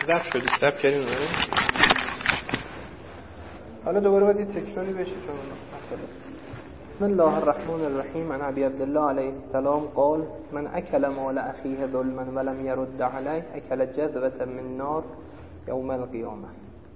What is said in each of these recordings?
ضبط شد ضبط کردیم نه. حالا دوباره باید تکراری بشه چون بسم الله الرحمن الرحیم. عن ابی عبدالله علیه السلام قال من اکل مال اخیه ظلما ولم يرد علیه اکل جذوة من نار یوم القیامه.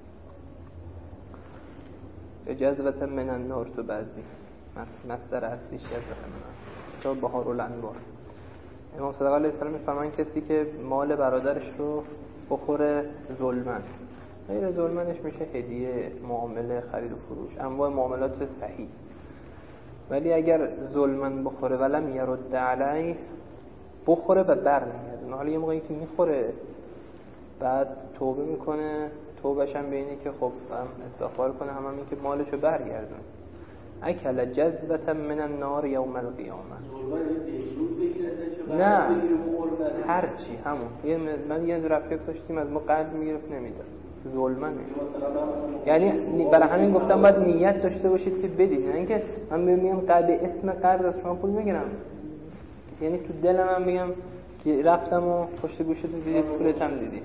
جذوة من النار تو بعضی مصدر اصلیش جذوة من تو بهار الانوار. امام صادق علیه السلام میفرمان کسی که مال برادرش رو بخوره ظلما، غیر ظلمنش میشه هدیه، معامله، خرید و فروش، انواع معاملات صحیح. ولی اگر ظلمن بخوره ولم یرد علیه، بخوره و برنگرده، حالا یه موقعی که میخوره بعد توبه میکنه، توبهش هم به اینه که خب هم استغفار کنه، هم این که مالشو برگردونه. اکل جذوة من النار یوم القیامه. نه هرچی همون. من یه رفیق داشتیم از ما قرض میگرفت نمیداد، ظلمن. یعنی برای همین گفتم باید نیت داشته باشید که بدید، نه اینکه من میگم قرض اسم قرض از شما پول میگیرم، یعنی تو دلم من میگم که رفتم و پشت گوشت دیدی پولت هم دیدی.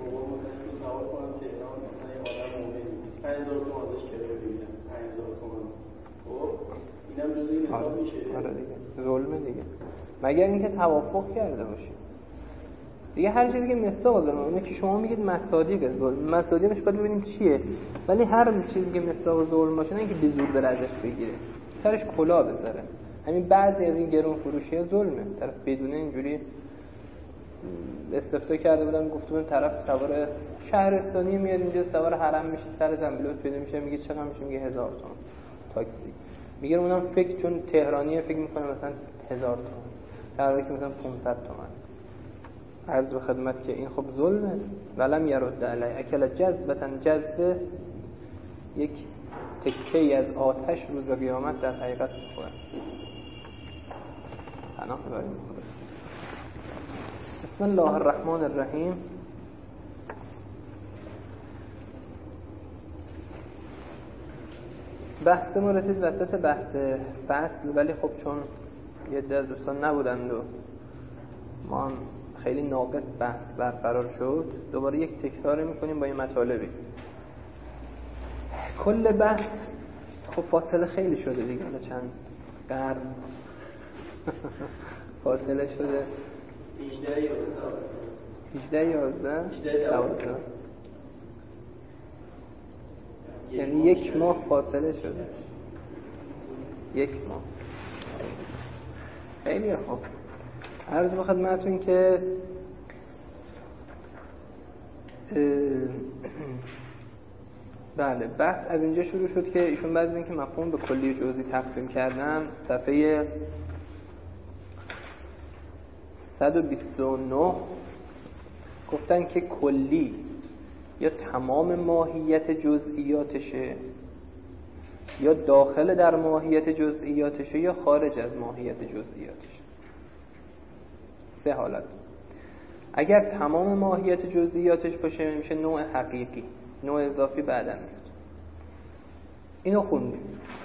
آره دیگه ظلمه دیگه، مگر اینکه توافق کرده باشه دیگه. هر چیزی که مصداق ظلمه، اونه که شما میگید مصادیق ظلم، مصادیقش باید ببینیم چیه. ولی هر چیزی که مصداق ظلم باشه نه اینکه به زور بره ازش بگیره، سرش کلاه بذاره. همین بعضی از این گرون فروشی ظلمه، طرف بدونه اینجوری استفاده کرده بودن، گفته بودن طرف سوار شهرستانی میاد اینجا سوار حرم میشه، سر زنبیلات پیدا میشه، میگه چقدر میشه، میگه 1000 تومان تاکسی. میگه اونم فکر چون تهرانیه فکر میکنه مثلا 1000 تومان، در حالی که مثلا 500 تومان. عرض به خدمت که این خب ظلمه. ولم یرد علیه اکل جذوة، جذوه یک تکه‌ای از آتش روز قیامت در حقیقت میخوره. پناه ببریم. بسم الله الرحمن الرحیم. بحث ما رسید وسط بحث فصل، ولی خب چون یه عده از دوستان نبودند و ما هم خیلی ناقص بحث برقرار شد، دوباره یک تکرار میکنیم با این مطالبی. کل بحث خب فاصله خیلی شده دیگه، چند قرن فاصله شده. 18 یعنی یک ماه فاصله شده، یک ماه. خیلی خوب. عرض به خدمتتون که بله بحث از اینجا شروع شد که ایشون بعد از اینکه مفهوم به کلی و جزئی تقسیم کردن، صفحه 129 گفتن که کلی یا تمام ماهیت جزئیاتشه، یا داخل در ماهیت جزئیاتشه، یا خارج از ماهیت جزئیاتشه. سه حالت. اگر تمام ماهیت جزئیاتش باشه میشه نوع حقیقی، نوع اضافی بعداً میاد. اینو خوندیم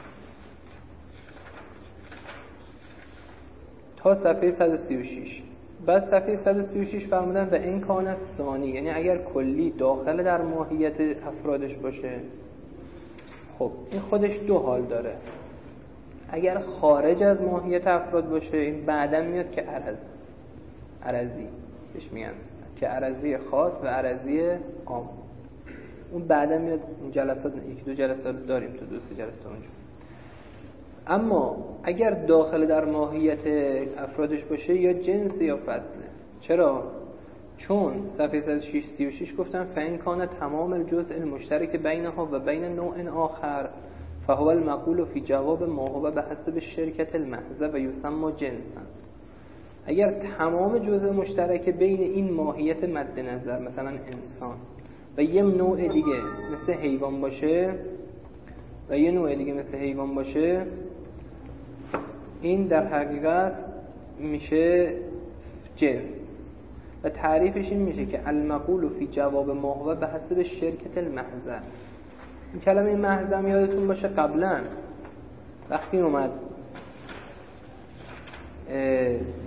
تا صفحه 136. بعد صفحه 136 فرمودن و این کان است ثانی، یعنی اگر کلی داخل در ماهیت افرادش باشه، خب این خودش دو حال داره. اگر خارج از ماهیت افراد باشه این بعداً میاد که عرضی بهش میگن، که عرضی خاص و عرضی عام. اون بعداً میاد. این جلسات یک دو جلسات داریم، تو 2-3 جلسه اونجا. اما اگر داخل در ماهیت افرادش باشه یا جنس یا فصله. چرا؟ چون صفحه 136 گفتن فإن کان تمام الجزء المشترک بینها و بین نوع آخر فهو المقول فی جواب ما هو بحسب شرکت المحضه و یسمى جنسا. اگر تمام جزء مشترک بین این ماهیت مد نظر، مثلا انسان و یه نوع دیگه مثل حیوان باشه و یه نوع دیگه مثل حیوان باشه، این در حقیقت میشه جنس. و تعریفش این میشه که المقول فی جواب ما هو به حسب شرکت المحضه. این کلمه محضه هم یادتون باشه قبلا وقتی اومد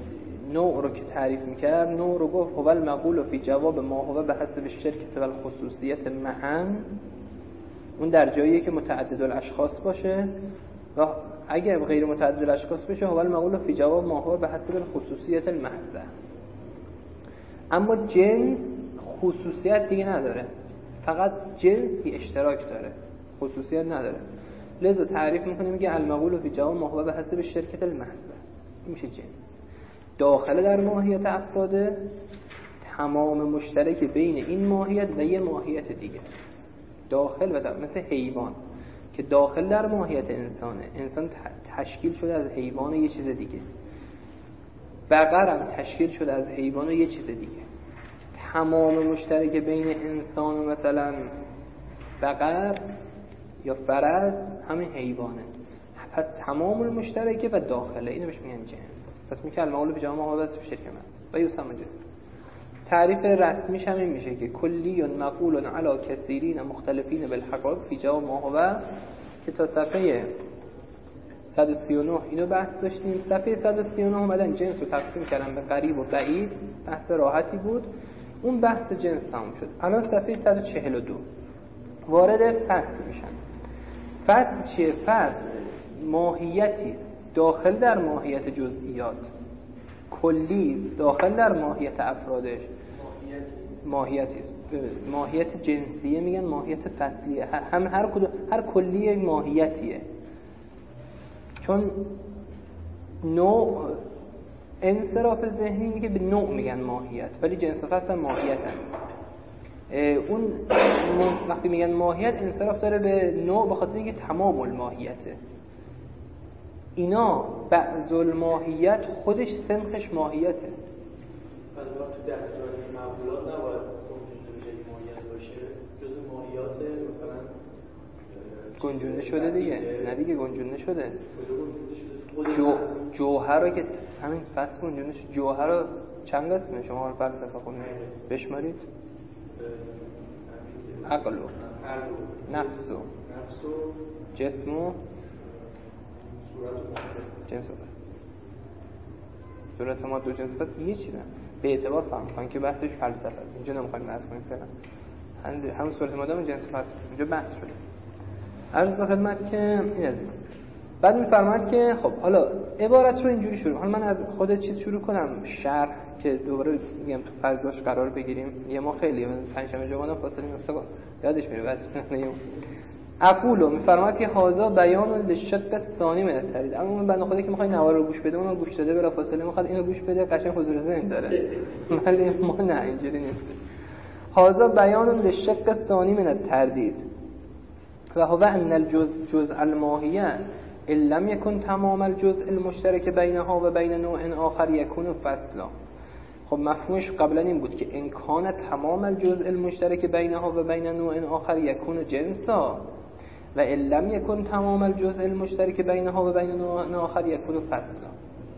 نوع رو که تعریف میکرد، نوع رو گفت هو المقول فی جواب ما هو به حسب الشرکة و الخصوصیت معا. اون در جاییه که متعدد الاشخاص باشه، و اگر غیر متعدد الاشخاص بشه هو المقول فی جواب ما هو به حسب الخصوصیت المحضه. اما جنس خصوصیت دیگه نداره، فقط جنسی اشتراک داره، خصوصیت نداره. لذا تعریف میکنه میگه المقول فی جواب ما هو به حسب الشرکة المحضه. این میشه جنس. داخل در ماهیت افراده، تمام مشترک بین این ماهیت و یه ماهیت دیگه داخل و در، مثل حیوان که داخل در ماهیت انسانه، انسان تشکیل شده از حیوان و یه چیز دیگه، بقر هم تشکیل شده از حیوان و یه چیز دیگه. تمام مشترک بین انسان و مثلا بقر یا فرس همین حیوانه، پس تمام المشترکه و داخله، اینو بهش میگن جنس. پس میگه المقول فی جواب ما هو بس شرکه است و یسمى جنس. تعریف رسمیش هم این میشه که کلی مقول علی کثیرین مختلفین بالحقائق فی جواب ما هو، که تا صفحه 139 اینو بحث داشتیم. صفحه 139 اومدن جنس رو تقسیم کردن به قریب و بعید، بحث راحتی بود، اون بحث جنس تموم شد. الان صفحه 142 وارد فصل میشن. فصل چیه؟ فصل ماهیتی داخل در ماهیت جزئیات، کلی داخل در ماهیت افرادش، ماهیت جنسیه میگن، ماهیت فصلیه، هم هر کلی ماهیتیه. چون نوع انصراف ذهنی میگه به نوع میگن ماهیت، ولی جنس و فصل ماهیت هم. اون وقتی میگن ماهیت انصراف داره به نوع به خاطر اینکه تمام الماهیته. اینا بعض الماهیت خودش سنخش ماهیته. بعد وقت تو دستگاه معقولات نباید ماهیت باشه، جز ماهیات مثلا گنجونده شده دیگه. نه دیگه گنجونده شده. جوهر رو که همین فصل گنجونده شده. جوهر رو چند قسمه شما رو فلسفه خونید بشمارید؟ عقل و نفس و جسم و جنس و فصل. صورت ما دو جنس فصل یه چیزن به اعتبار فهم کنید که بحثش فلسفه است. اینجا نمیخوایم بحث کنیم فعلا. همون صورت ما دو جنس فصل اینجا بحث شده. عرض به خدمت که این از این. بعد میفرماید که خب حالا عبارت رو اینجوری شروع. حالا من از خود چیز شروع کنم، شرح که دوباره میگم تو فضاش قرار بگیریم. یه ما خیلی من پنجشنبه جمعه فاصله میفته یادش میره بس. اقولو میفرماید که هازا بیان للشق الثانی من التردید. اما من بنده خدا که میخواد نوار رو گوش بده، اون گوش داده بلا فاصله میخواد اینو گوش بده، قشنگ حضور ذهن داره. ولی ما نه اینجوری نیست. هازا بیان للشق الثانی من التردید و هو ان الجزء الماهیه ان لم يكن تمام الجزء المشترك بينها و بين نوع آخر يكون فصلا. خب مفهومش قبلا این بود که ان کان تمام الجزء المشترك بينها و بين نوع آخر يكون جنسا و ان لم يكن تمام الجزء المشترك بينها و بين نوع آخر يكون فصلا.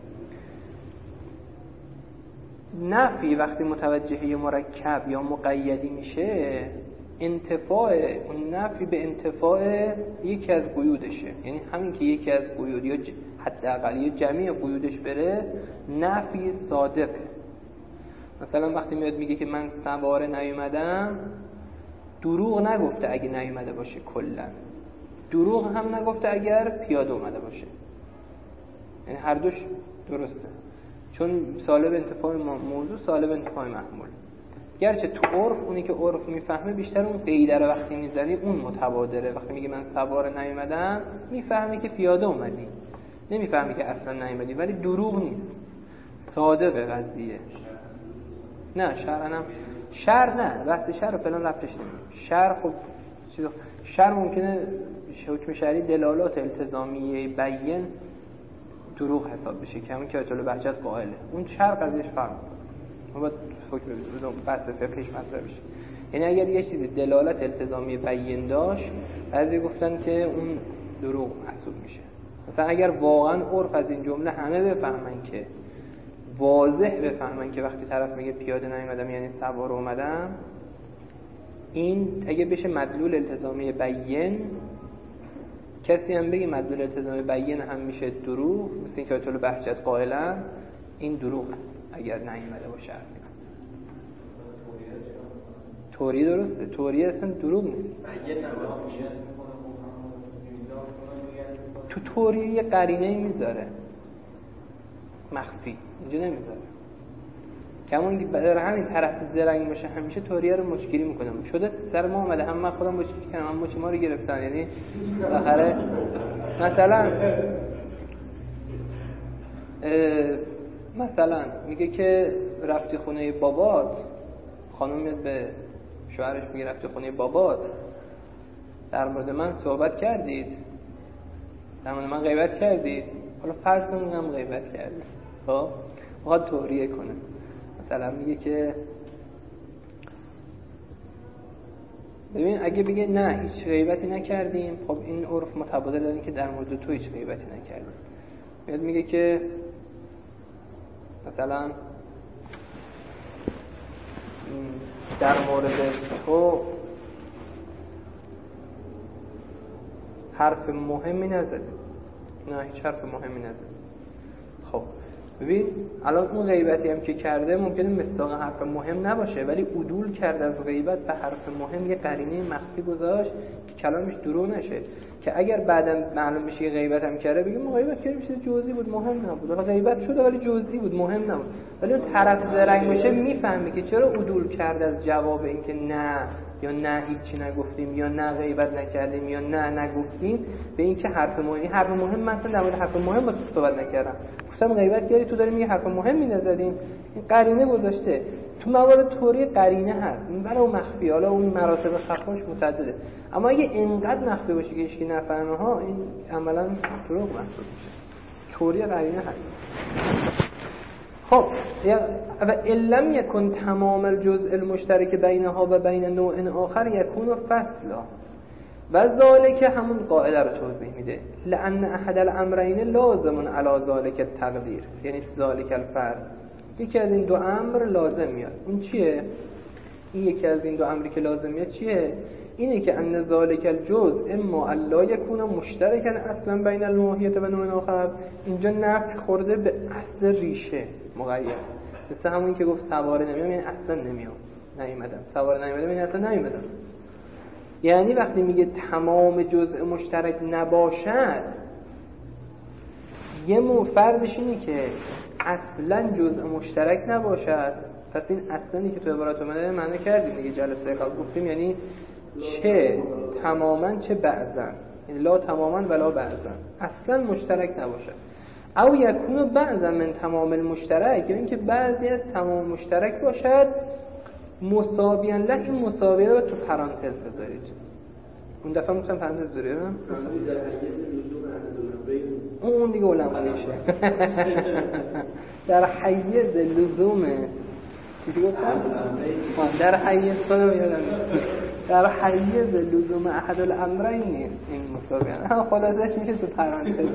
نفی وقتی متوجه مرکب یا مقیدی میشه، انتفاع اون نفی به انتفاع یکی از قیودشه، یعنی همین که یکی از قیود یا حداقل یه جمعی قیودش بره، نفی صادقه. مثلا وقتی میاد میگه که من سواره نیومدم، دروغ نگفته اگه نیومده باشه، کلا دروغ هم نگفته اگر پیاده اومده باشه، یعنی هر دوش درسته، چون سالب انتفاع موضوع سالب انتفاع محمول. گرچه تو عرف اونی که عرف میفهمه بیشتر اون قیده رو وقتی میزنی اون متبادره. وقتی میگه من سوار نیومدم، میفهمی که پیاده اومدی، نمیفهمی که اصلا نیومدی، ولی دروغ نیست، صادقه قضیه. نه شرع نه، بحث شرع رو فلان رفتش نمیشه. شرع خب شرع ممکنه حکم شرعی دلالات التزامیه بیان دروغ حساب بشه که همون که آیت الله بهجت قائله، اون شرع قضیهش فرق کنه، باید حکم بحث فقهش مطرح بشه. یعنی اگر یه چیزی دلالت التزامی بیان داشت، بعضی گفتن که اون دروغ محسوب میشه. مثلا اگر واقعا عرف از این جمله همه بفهمن که واضح بفهمن که وقتی طرف میگه پیاده نیومدم یعنی سوار اومدم، این اگه بشه مدلول التزامی بیان، کسی هم بگه مدلول التزامی بیان هم میشه دروغ، مثل اینکه آیت الله بهجت قائلن، این دروغه. اگر نیامده باشه اصلا. توری درسته، توری اصلا دروغ نیست. تو توری یه قرینه میذاره مخفی، اینجا نمیذاره. کمون که در همین طرف زرنگ باشه همیشه توریه رو مچگیری میکنم. شده سر ما اومده، هم من خودم مچگیری کردم، هم مچ ما رو گرفتن. یعنی بالاخره مثلا میگه که رفتی خونه بابات، خانم میاد به شوهرش میگه رفتی خونه بابات، در مورد من صحبت کردید، در مورد من غیبت کردید. حالا فرض کنیم هم غیبت کردید، خب میخواد توریه کنه. مثلا میگه که ببین اگه بگه نه هیچ غیبتی نکردیم، خب این عرف متبادل داریم که در مورد تو هیچ غیبتی نکردیم. میاد میگه که مثلا در مورد تو حرف مهمی نزده، نه هیچ حرف مهمی نزده. خب ببین الان اون غیبتی هم که کرده ممکنه مصداق حرف مهم نباشه، ولی عدول کرده از غیبت به حرف مهم، یه قرینه مخفی گذاشت که کلامش دروغ نشه، که اگر بعداً معلوم بشه که غیبت هم کرده بگیم ما غیبت کردیم چیز جزئی بود مهم نبود، ولی غیبت شده ولی جزئی بود مهم نبود. ولی اون طرف زرنگ بشه میفهمه که چرا عدول کرده از جواب این که نه یا نه هیچی نگفتیم یا نه غیبت نکردیم یا نه نگفتیم، به این که حرف مهم مثلا در مورد حرف مهم با تو صحبت نکردم، گفتم غیبت کردی، تو داری میگی حرف مهمی نزدیم. این قرینه گذاشته. تو موارد توری قرینه هست، ولو مخفی، حالا اون مراتب خفاش متعدده، اما اگه اینقدر مخفی باشه که هیچکی نفهمه ها، این عملا دروغ محسوب میشه. توری قرینه هست. خب و علم یکن تمام الجزء المشترک بینها و بین نوع آخر یکون فصلا، و ذالک همون قاعده رو توضیح میده، لأن احد الامرین لازم علی ذالک التقدیر، یعنی ذالک الفرض، یکی از این دو امر لازم میاد. اون چیه؟ این یکی از این دو امری که لازم میاد چیه؟ اینه که ان ذالک الجزء اما الا یکون مشترکا اصلا بین الماهیت و نوع آخر، اینجا نفی خورده به اصل ریشه مقید، مثل همون که گفت سواره نمیام، یعنی اصلا نمیام، نیومدم، سواره نیومدم یعنی اصلا نیومدم. یعنی وقتی میگه تمام جزء مشترک نباشد، یه فردش اینه که اصلا جزء مشترک نباشد. پس این اصلا که تو عبارت اومده معنی کردیم دیگه، جلسه قبل گفتیم، یعنی چه تماما چه بعضا، یعنی لا تماما ولا بعضا، اصلا مشترک نباشد. او یکونو بعضا من تمام المشترک، یعنی که بعضی از تمام مشترک باشد، مساویان له. این مساویه رو تو پرانتز بذارید. اون دفعه میگم پرانتز بذارید، اون دیگه علما میشه. در حیز لزوم چیزی گفتم؟ در حیز در حیز لزوم احد الامرین این مساویه، خلاصش میشه تو پرانتز.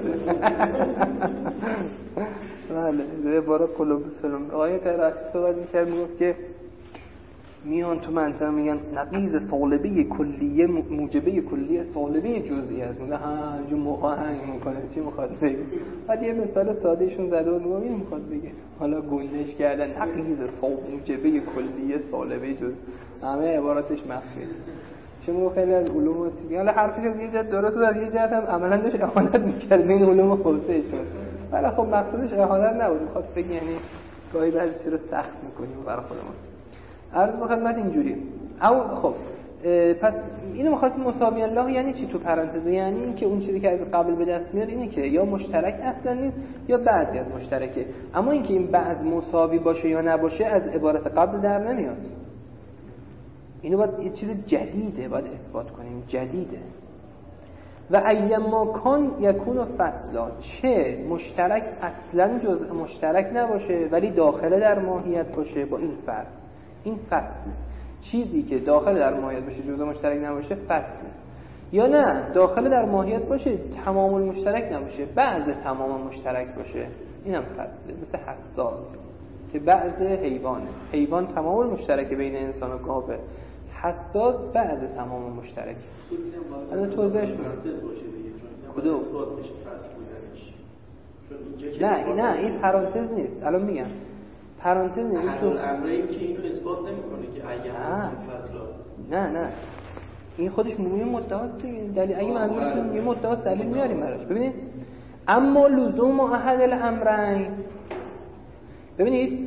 بله بارا قلوب سلام آیه تراسی صحبت میکرد، میگفت که میان تو منطقه میگن نقیض صالبه کلیه موجبه کلیه صالبه جزئی است. میگه ها جو مقاهنگ میکنه، چی میخواد بگه؟ بعد یه مثال سادهشون زده بود، میگه میخواد بگه حالا گنجش کردن نقیض موجبه کلیه صالبه جزئی، همه عباراتش مخفیه. شما خیلی از علوم و سیگه، حالا حرفش از یه جهت درست بود، از یه جهت هم عملا داشت اهانت میکرد به این علوم خاصه شد، ولی خب مقصودش اهانت نبود، میخواست بگه یعنی گاهی بعضی چیزا رو سخت میکنیم برای خودمون. عرض به خدمت اینجوری. او خب پس اینو می‌خواستیم مساوی الله یعنی چی تو پرانتز؟ یعنی این که اون چیزی که از قبل به دست میاد اینه که یا مشترک اصلا نیست یا بعضی از مشترکه، اما اینکه این بعض مساوی باشه یا نباشه از عبارت قبل در نمیاد. اینو باید یه چیز جدیده باید اثبات کنیم، جدیده. و ایما کان یکون فصلا، چه مشترک اصلا جزء مشترک نباشه ولی داخل در ماهیت باشه، با این فرق. این فصل چیزی که داخل در ماهیت باشه جزء مشترک نباشه فصل، یا نه داخل در ماهیت باشه تمام مشترک نباشه بعض تمام مشترک باشه، اینم فصله. مثل حساس که بعض حیوان تمام مشترک بین انسان و گاوه، حساس بعض تمام مشترک. الان توضیحش میدم کدوم؟ نه این پرانتز نیست، الان میگم پرانتز این تو امری که اینو اثبات نمیکنه که اگه فصلا نه این خودش مومی مدعاست دیگه. دلیل اگه منظورتون یه مدعاست دلیل میاریم براش. ببینید اما لزوم احد الامرین، ببینید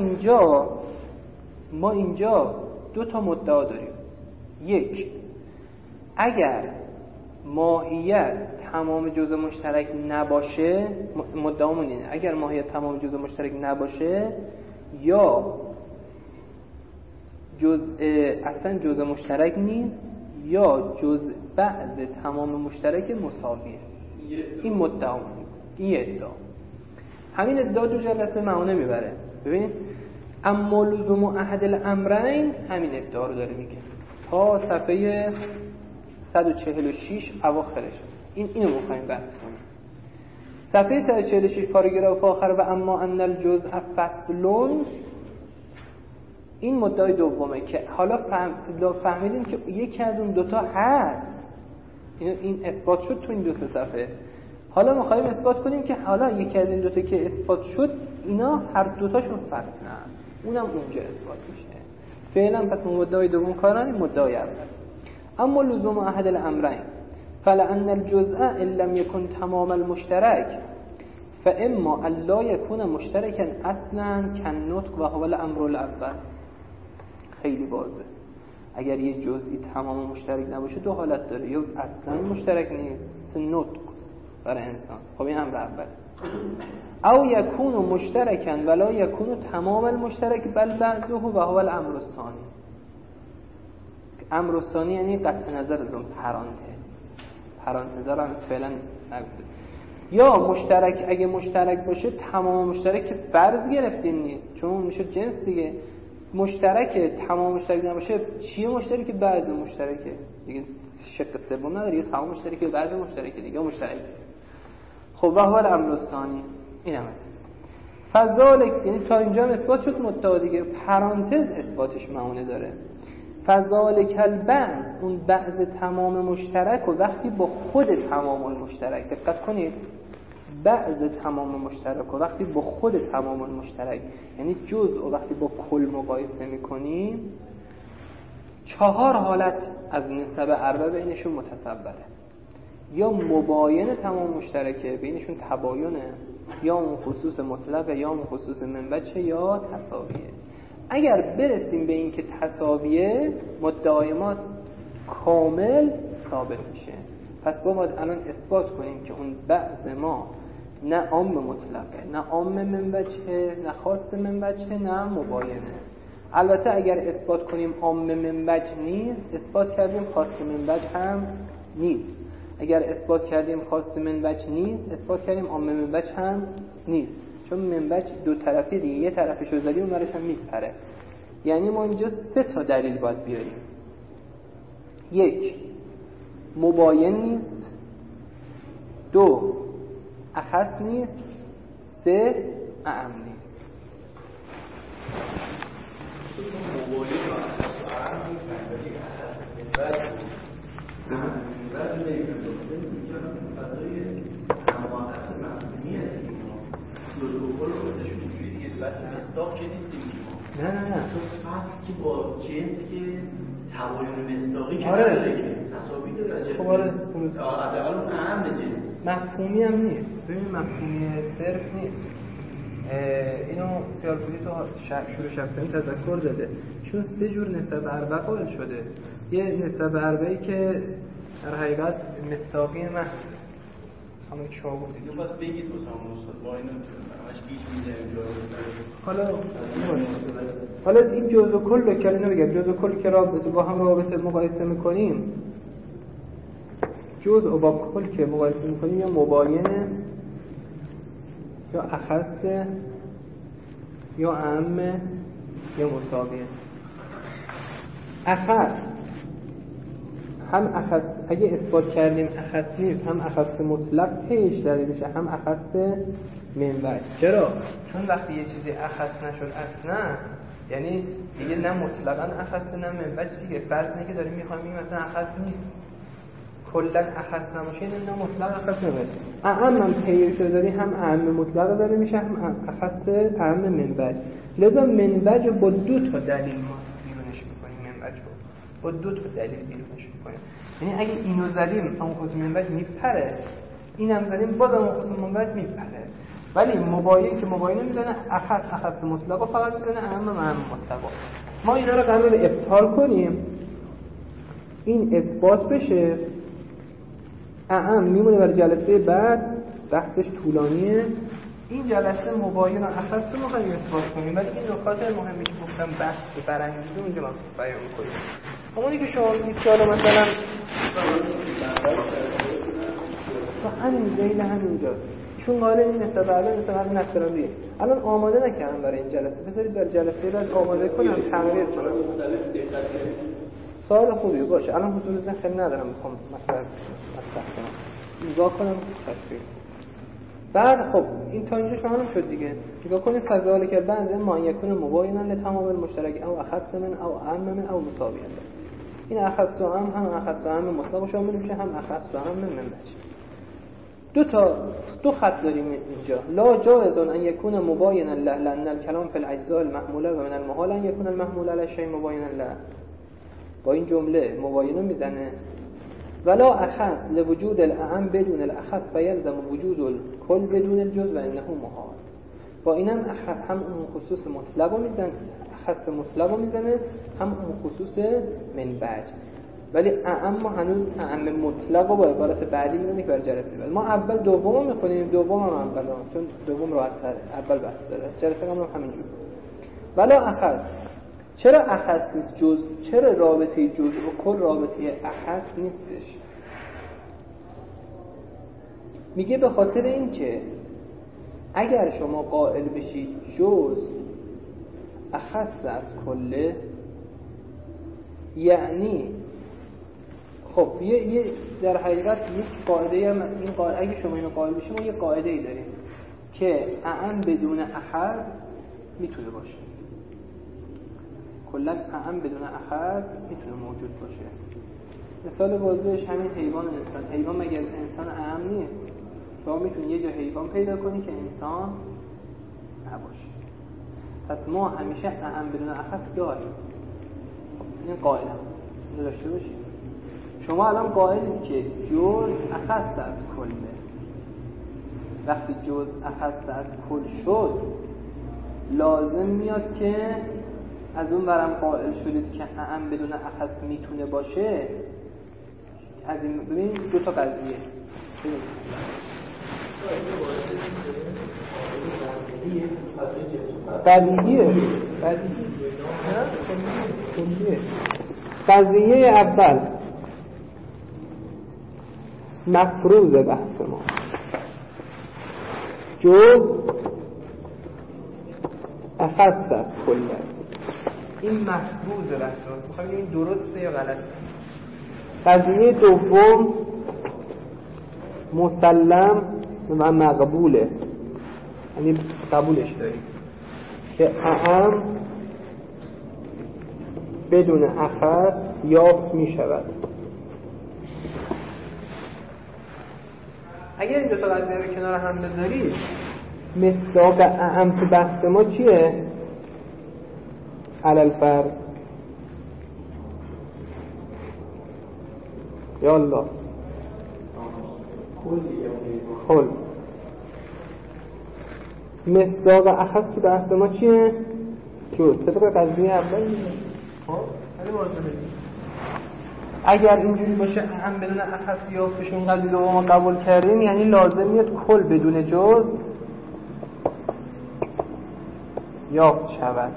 ما اینجا دو تا مدعا داریم. یک، اگر ماهیت تمام جزء مشترک نباشه، مدعامون اینه اگر ماهیت تمام جزء مشترک نباشه یا اصلا جزء مشترک نیست یا جزء بعض تمام مشترک مساویه. این مدعامون، این ادعا. همین ادعا دو جلسه معونه میبره. ببینید اما لزوم احد الامرین همین ادعا رو داره میگه تا صفحه 146 اواخرش. اینو می‌خوایم بحث کنیم. صفحه 146 پاراگراف آخر و اما ان الجزء فصلون، این مدعای دومه که حالا فهمیدیم که یکی از اون دوتا هست. این اثبات شد تو این دو سه صفحه. حالا می‌خوایم اثبات کنیم که حالا یکی از این دوتا که اثبات شد اینا هر دوتاشون فصلن، اونم اونجا اثبات میشه. فعلا پس مدعای دوم کارن، این مدعای اول. اما لزوم احد الامرین فلان الجزء ان لم يكن تمام المشترك فاما الا يكون مشتركا اصلا كالنطق وهو الامر الاول. خیلی واضحه. اگر یه جزئی تمام مشترک نباشه دو حالت داره، یا اصلا مشترک نیست مثل نطق برای انسان، خب این امر اول، او یکون مشترکا ولا یکون تمام المشترک بل بعضه و هو الامر الثانی. امر الثانی یعنی قطع نظر از اون پرانتز رو هم فعلا نگفته. یا مشترک، اگه مشترک باشه تمام مشترک که فرض گرفتیم نیست چون میشه جنس دیگه. مشترک تمام مشترک نباشه چیه؟ مشترک بعض مشترکه دیگه، شق سوم نداره، یه تمام مشترک بعض مشترک دیگه مشترک. خب و هو الامر الثانی این هم هست. فذالک، یعنی تا اینجا هم اثبات شد مدعا دیگه، پرانتز اثباتش معونه داره. فذالک البعض، اون بعض تمام مشترک و وقتی با خود تمام المشترک، دقت کنید، بعض تمام مشترک و وقتی با خود تمام المشترک یعنی جزء و وقتی با کل مقایسه میکنیم 4 حالت از نسب اربع بینشون متصوره. یا مباین تمام مشترکه بینشون تباینه، یا اون خصوص مطلقه، یا اون خصوص منبچه، یا تساویه. اگر برسیم به این که تساویه مدعای ما کامل ثابت میشه. پس باید الان اثبات کنیم که اون بعض ما نه عام مطلقه، نه عام منبچه، نه خاص منبچه، نه مباینه. البته اگر اثبات کنیم عام منبچ نیست، اثبات کردیم خاص منبچ هم نیست. اگر اثبات کردیم خاص منبچ نیست، اثبات کردیم عام منبچ هم نیست. چون منبچ دو طرفی دیگه، یه طرفش رو زدیم اون برش هم میپره. یعنی ما اینجا 3 تا دلیل باید بیاریم. 1 مباین نیست، 2 اخص نیست، 3 اعم نیست. مباین و اخص و اعم نه تو فصل که با جنس که تباین مصداقی که آره تساوی داره. خب آره حداقل اون اهم جنس مفهومی هم نیست. ببین مفهومی صرف نیست. اینو سیالپوری تو شروع شخصی تذکر داده، چون 3 جور نسب اربع قائل شده. یه نسب اربعی که در حقیقت مصداقی محض همون که شما گفتید. پس بگید واسه استاد ما اینو همش گیج می‌ذاریم. حالا این جزء کل رو که اینو بگم، جزء کل که رابطه با هم رابطه مقایسه می‌کنیم، جزء با کل که مقایسه می‌کنیم یا مباینه یا اخص یا اعم یا مساویه. اخص هم اخص اگه اثبات کردیم اخص نیست، هم اخص مطلق پیش دلیلشه، هم اخص منبع. چرا؟ چون وقتی یه چیزی اخص نشد اصلا یعنی دیگه نه مطلقاً اخص نه منبع دیگه. فرض اینه که داریم میخوایم بگیم مثلا اخص نیست. کلا اخص نباشه اینا مطلق اخص نمیشه. اعم هم تغییر شده داری، هم اعم مطلق داره میشه، هم اخص اعم منبج. لذا منبج رو با 2 تا دلیل ما بیرونش میکنیم. منبج رو با 2 تا دلیل بیرونش میکنیم. یعنی اگه اینو زدیم اون خود منبج میپره، اینم زدیم بازم اون خود منبج میپره. ولی مباین که مباینه میزنه اخص مطلق فقط میزنه، اعم مطلق. ما اینا رو قرار ابطال کنیم، این اثبات بشه، اعم میمونه برای جلسه بعد، بحثش طولانیه. این جلسه مباین و اخص رو میخوایم اثبات کنیم، ولی این نکات مهمی که گفتم بحث برانگیزه اونجا ما بیان میکنیم. همونی که شما میگید که حالا مثلا تو همین ذیل همینجا چون قائل این نسبت الان نصرانیه، الان آماده نکردم برای این جلسه، بذارید برای جلسه بعد آماده کنم، تغییر کنم. سوال خوبیه، باشه. الان حضور ذهن خیلی ندارم، میخوام مطرح کنم، نگاه کنم تشریح. بعد خب این تا اینجا شما هم شد دیگه. نگاه کنید فضائل که بعد ما یکون مباینا لتمام المشترک او اخص من او اعم من او مساوی. این اخص و اعم هم اخص و اعم مطلق شامل میشه، هم اخص و اعم من بشه. دو خط داریم اینجا. لا جائز ان یکون مباینا له لان الكلام فی الاجزاء المحموله و من المحال ان یکون المحمول علی شیء مباینا له. با این جمله مباینه میزنه. ولا اخص لوجود الاعم بدون الاخص فیلزم وجود الکل بدون الجزء و انه محال. با اینم هم اون خصوص مطلق رو میزنه، اخص مطلق رو میزنه، هم اون خصوص منبج. ولی اعم هنوز اعم مطلق رو با عبارت بعدی میزنه که بر جلسه بعد ما اول دوم میخونیم، دوم هم اول چون دوم راحت تره، اول بحث داره، جلسه هم همینجوری. ولا اخص. چرا اخص نیست جزء؟ چرا رابطه جزء و کل رابطه اخص نیستش؟ میگه به خاطر این که اگر شما قائل بشید جزء اخص از کله، یعنی خب یه در حقیقت یک قاعده هم این قاعده، اگه شما اینو قائل بشید ما یه قاعده ای داریم که اعم بدون اخص میتونه باشه، کلا اعم بدون اخص میتونه موجود باشه. مثال واضحش همین حیوان و انسان. حیوان مگر انسان اعم نیست؟ شما میتونی یه جا حیوان پیدا کنی که انسان نباشه. پس ما همیشه اعم بدون اخص داریم. این قاعده رو داشته باشید. شما الان قائلید که جزء اخص از کله. وقتی جزء اخص از کل شد لازم میاد که از اون برم قائل شدید که اعم بدون اخص میتونه باشه. از این ببینید دو تا قضیه بدیهیه. قضیه اول مفروض بحث ما جزء اخص از کل است. این مفروض بحث ماست. میخوایم این درسته یا غلطه. قضیه دوم مسلم و مقبوله، یعنی قبولش داریم که اعم بدون اخص یافت می شود. اگر این دو تا قضیه رو کنار هم بذارید، مصداق اعم تو بحث ما چیه؟ علل فرض یا الله خل. مصداق اخص تو بحث ما چیه؟ جزء. طبق قضیه اول اگر اینجوری باشه اعم بدون اخص یافتشون قضیه دوم قبول کردیم، یعنی لازم میاد کل بدون جزء یافت شود.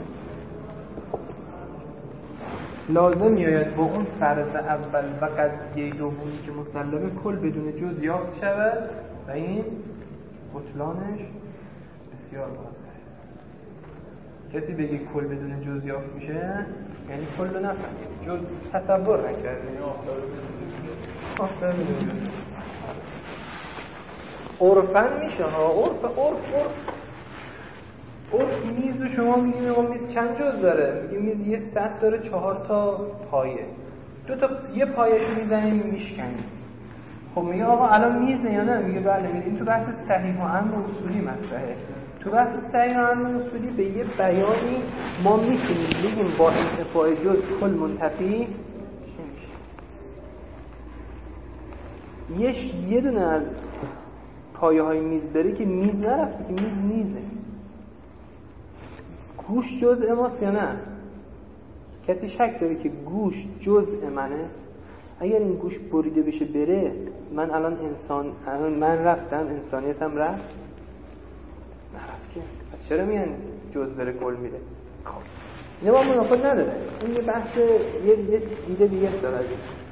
لازم میاد با اون فرض اول و قضیه دومی که مسلمه کل بدون جزء یافت شود و این بطلانش بسیار واضحه. کسی بگه کل بدون جزء یافت میشه یعنی کل رو نفهمید، جزء تصور نکرده. عرفاً میشه ها، عرف میز رو شما میگیم میز چند جزء داره؟ میگیم میز یه سطح داره 4 تا پایه. دو تا یه پایه‌شو میزنیم میشکنیم. خب میگه آقا الان میزه یا نه؟ میگه بله میزه. این تو بحث صحیح و امر اصولی مطرحه. تو بحث صحیح و امر اصولی به یه بیانی ما میتونیم بگیم با انتفاع جز کل منتفی یه دونه از پایه های میز داره که میز نرفته که میزه. گوش جزء ماست یا نه؟ کسی شک داره که گوش جزء منه؟ اگر این گوش بریده بشه بره، من الان من رفتم، انسانیتم رفت؟ نرفت که. پس چرا میگن جزء بره کل میره؟ خب اینه با منافات نداره. این یه بحث یه دیده دیگه داره.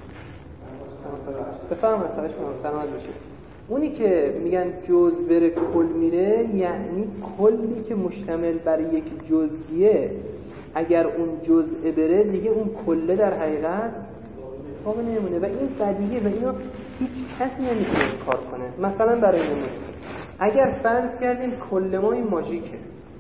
بفرمایید خواهش می‌کنم سلامت باشید. اونی که میگن جزء بره کل میره یعنی کلی که مشتمل بر یک جزئیه، اگر اون جزء بره دیگه اون کله در حقیقت باقی نمونه و این بدیهیه و اینو هیچ کسی نمیتونه کار کنه. مثلا برای نمونه اگر فرض کردیم کل ما این ماژیکه،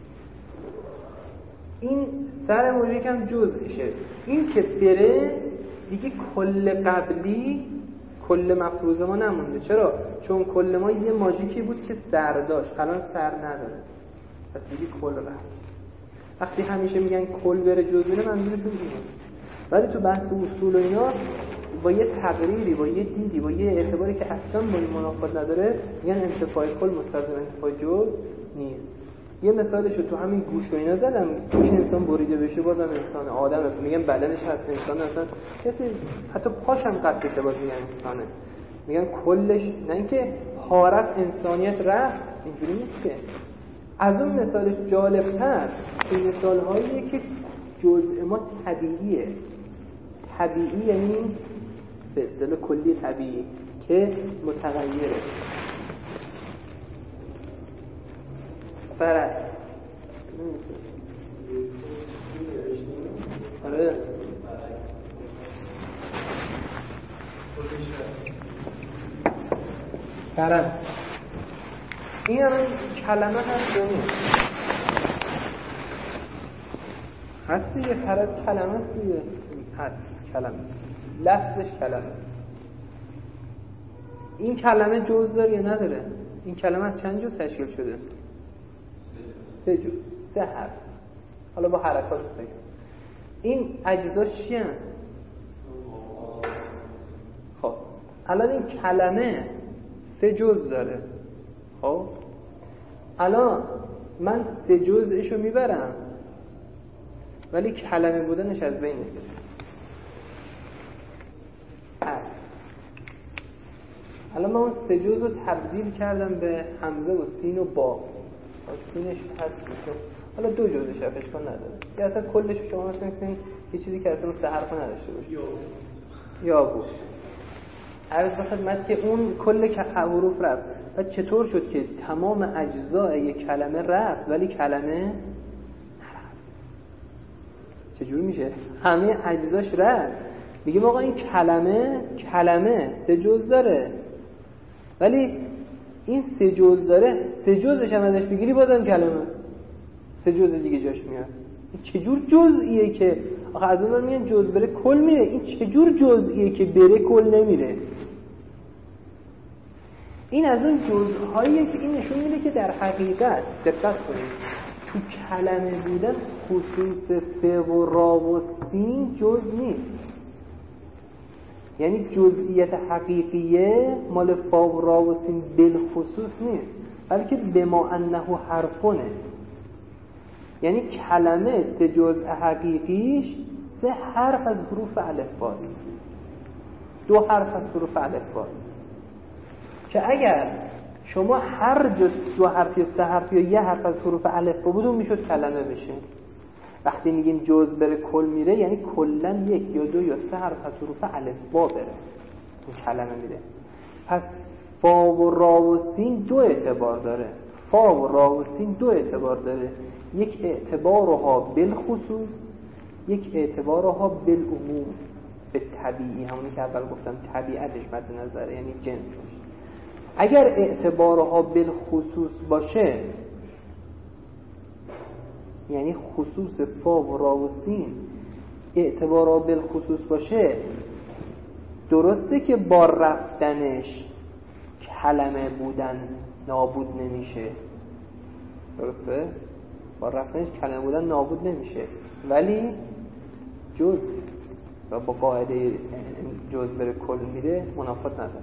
این سر ماژیک هم جزءشه، این که بره دیگه کل قبلی کل مفروض ما نمونده. چرا؟ چون کل ما یه ماژیکی بود که سر داشت، الان سر نداره، پس دیگه کل رفت. وقتی همیشه میگن کل بره جز بره منظورشون اینه. ولی تو بحث اصول و اینا با یه تقریری، با یه دیدی، با یه اعتباری که اصلا با این منافات نداره میگن انتفاع کل مستلزم انتفاع جز نیست. یه مثالشو تو همین گوش و اینا زدم، گوش انسان بریده بشه بازم انسان آدمه، میگن بدنش هست انسان، اصلا کسی حتی پاش هم قطع که باز میگن انسانه، میگن کلش، نه اینکه حارت انسانیت رفت، اینجوری نیست که. از اون مثالش جالبتر این مثال هاییه که جزء ما طبیعیه. طبیعی یعنی به اصطلاح کلی طبیعی که متغیره. فرض آره فرض این هم کلمه هست یا نیست؟ هست دیگه. فرض کلمه هست دیگه. هست کلمه، لفظش کلمه. این کلمه جز داره یا نداره؟ این کلمه از چند جز تشکیل شده؟ 3 جز، 3 حرف، حالا با حرکات 3. این اجزاش چی هست؟ خب الان این کلمه 3 جز داره. خب الان من 3 جزءشو میبرم ولی کلمه بودنش از بین میره. الان من اون 3 جزء رو تبدیل کردم به همزه و سین و با. سینش هست میشه، حالا 2 جزءش اشکال نداره. یا اصلا کلش شما مثلا یه چیزی که اصلا 3 حرف نداشته باشه یا بود. عرض به خدمت که اون کل که حروف رفت. و چطور شد که تمام اجزای یک کلمه رفت ولی کلمه نرفت؟ چجور میشه؟ همه اجزاش رفت. میگیم آقا این کلمه 3 جز داره ولی این 3 جز داره، 3 جزش هم ازش بگیری بازم کلمه است، 3 جز دیگه جاش میاد. این چجور جزئیه که آخه از اون میگن جز بره کل میره؟ این چجور جزئیه که بره کل نمیره؟ این از اون جزئهاییه که این نشون میده که در حقیقت دقت کنید تو کلمه بودن خصوص ف و را و سین جز نیست. یعنی جزئیت حقیقیه مال فا و را و سین بالخصوص نیست، بلکه بما انه حرفونه. یعنی کلمه 3 جزء حقیقیش 3 حرف از حروف الفباست، 2 حرف از حروف الفباست. که اگر شما هر جز 2 حرف یا 3 حرف یا 1 حرف از حروف الفبا بود اون میشد کلمه بشه. وقتی میگیم جز بره کل میره یعنی کلا 1 یا 2 یا 3 حرف از حروف الفبا بره اون کلمه میره. پس فا و را و سین 2 اعتبار داره. فا و را و سین 2 اعتبار داره. یک اعتبارها بالخصوص، یک اعتبارها بالعموم، به طبیعی، همونی که اول گفتم طبیعتش مد نظره یعنی جنسش. اگر اعتبارها بالخصوص باشه یعنی خصوص فا و را و سین اعتبارها بالخصوص باشه، درسته که با رفتنش کلمه بودن نابود نمیشه، درسته؟ با رفتنش کلمه بودن نابود نمیشه، ولی جز و با قاعده جز بره کل میره منافات نداره.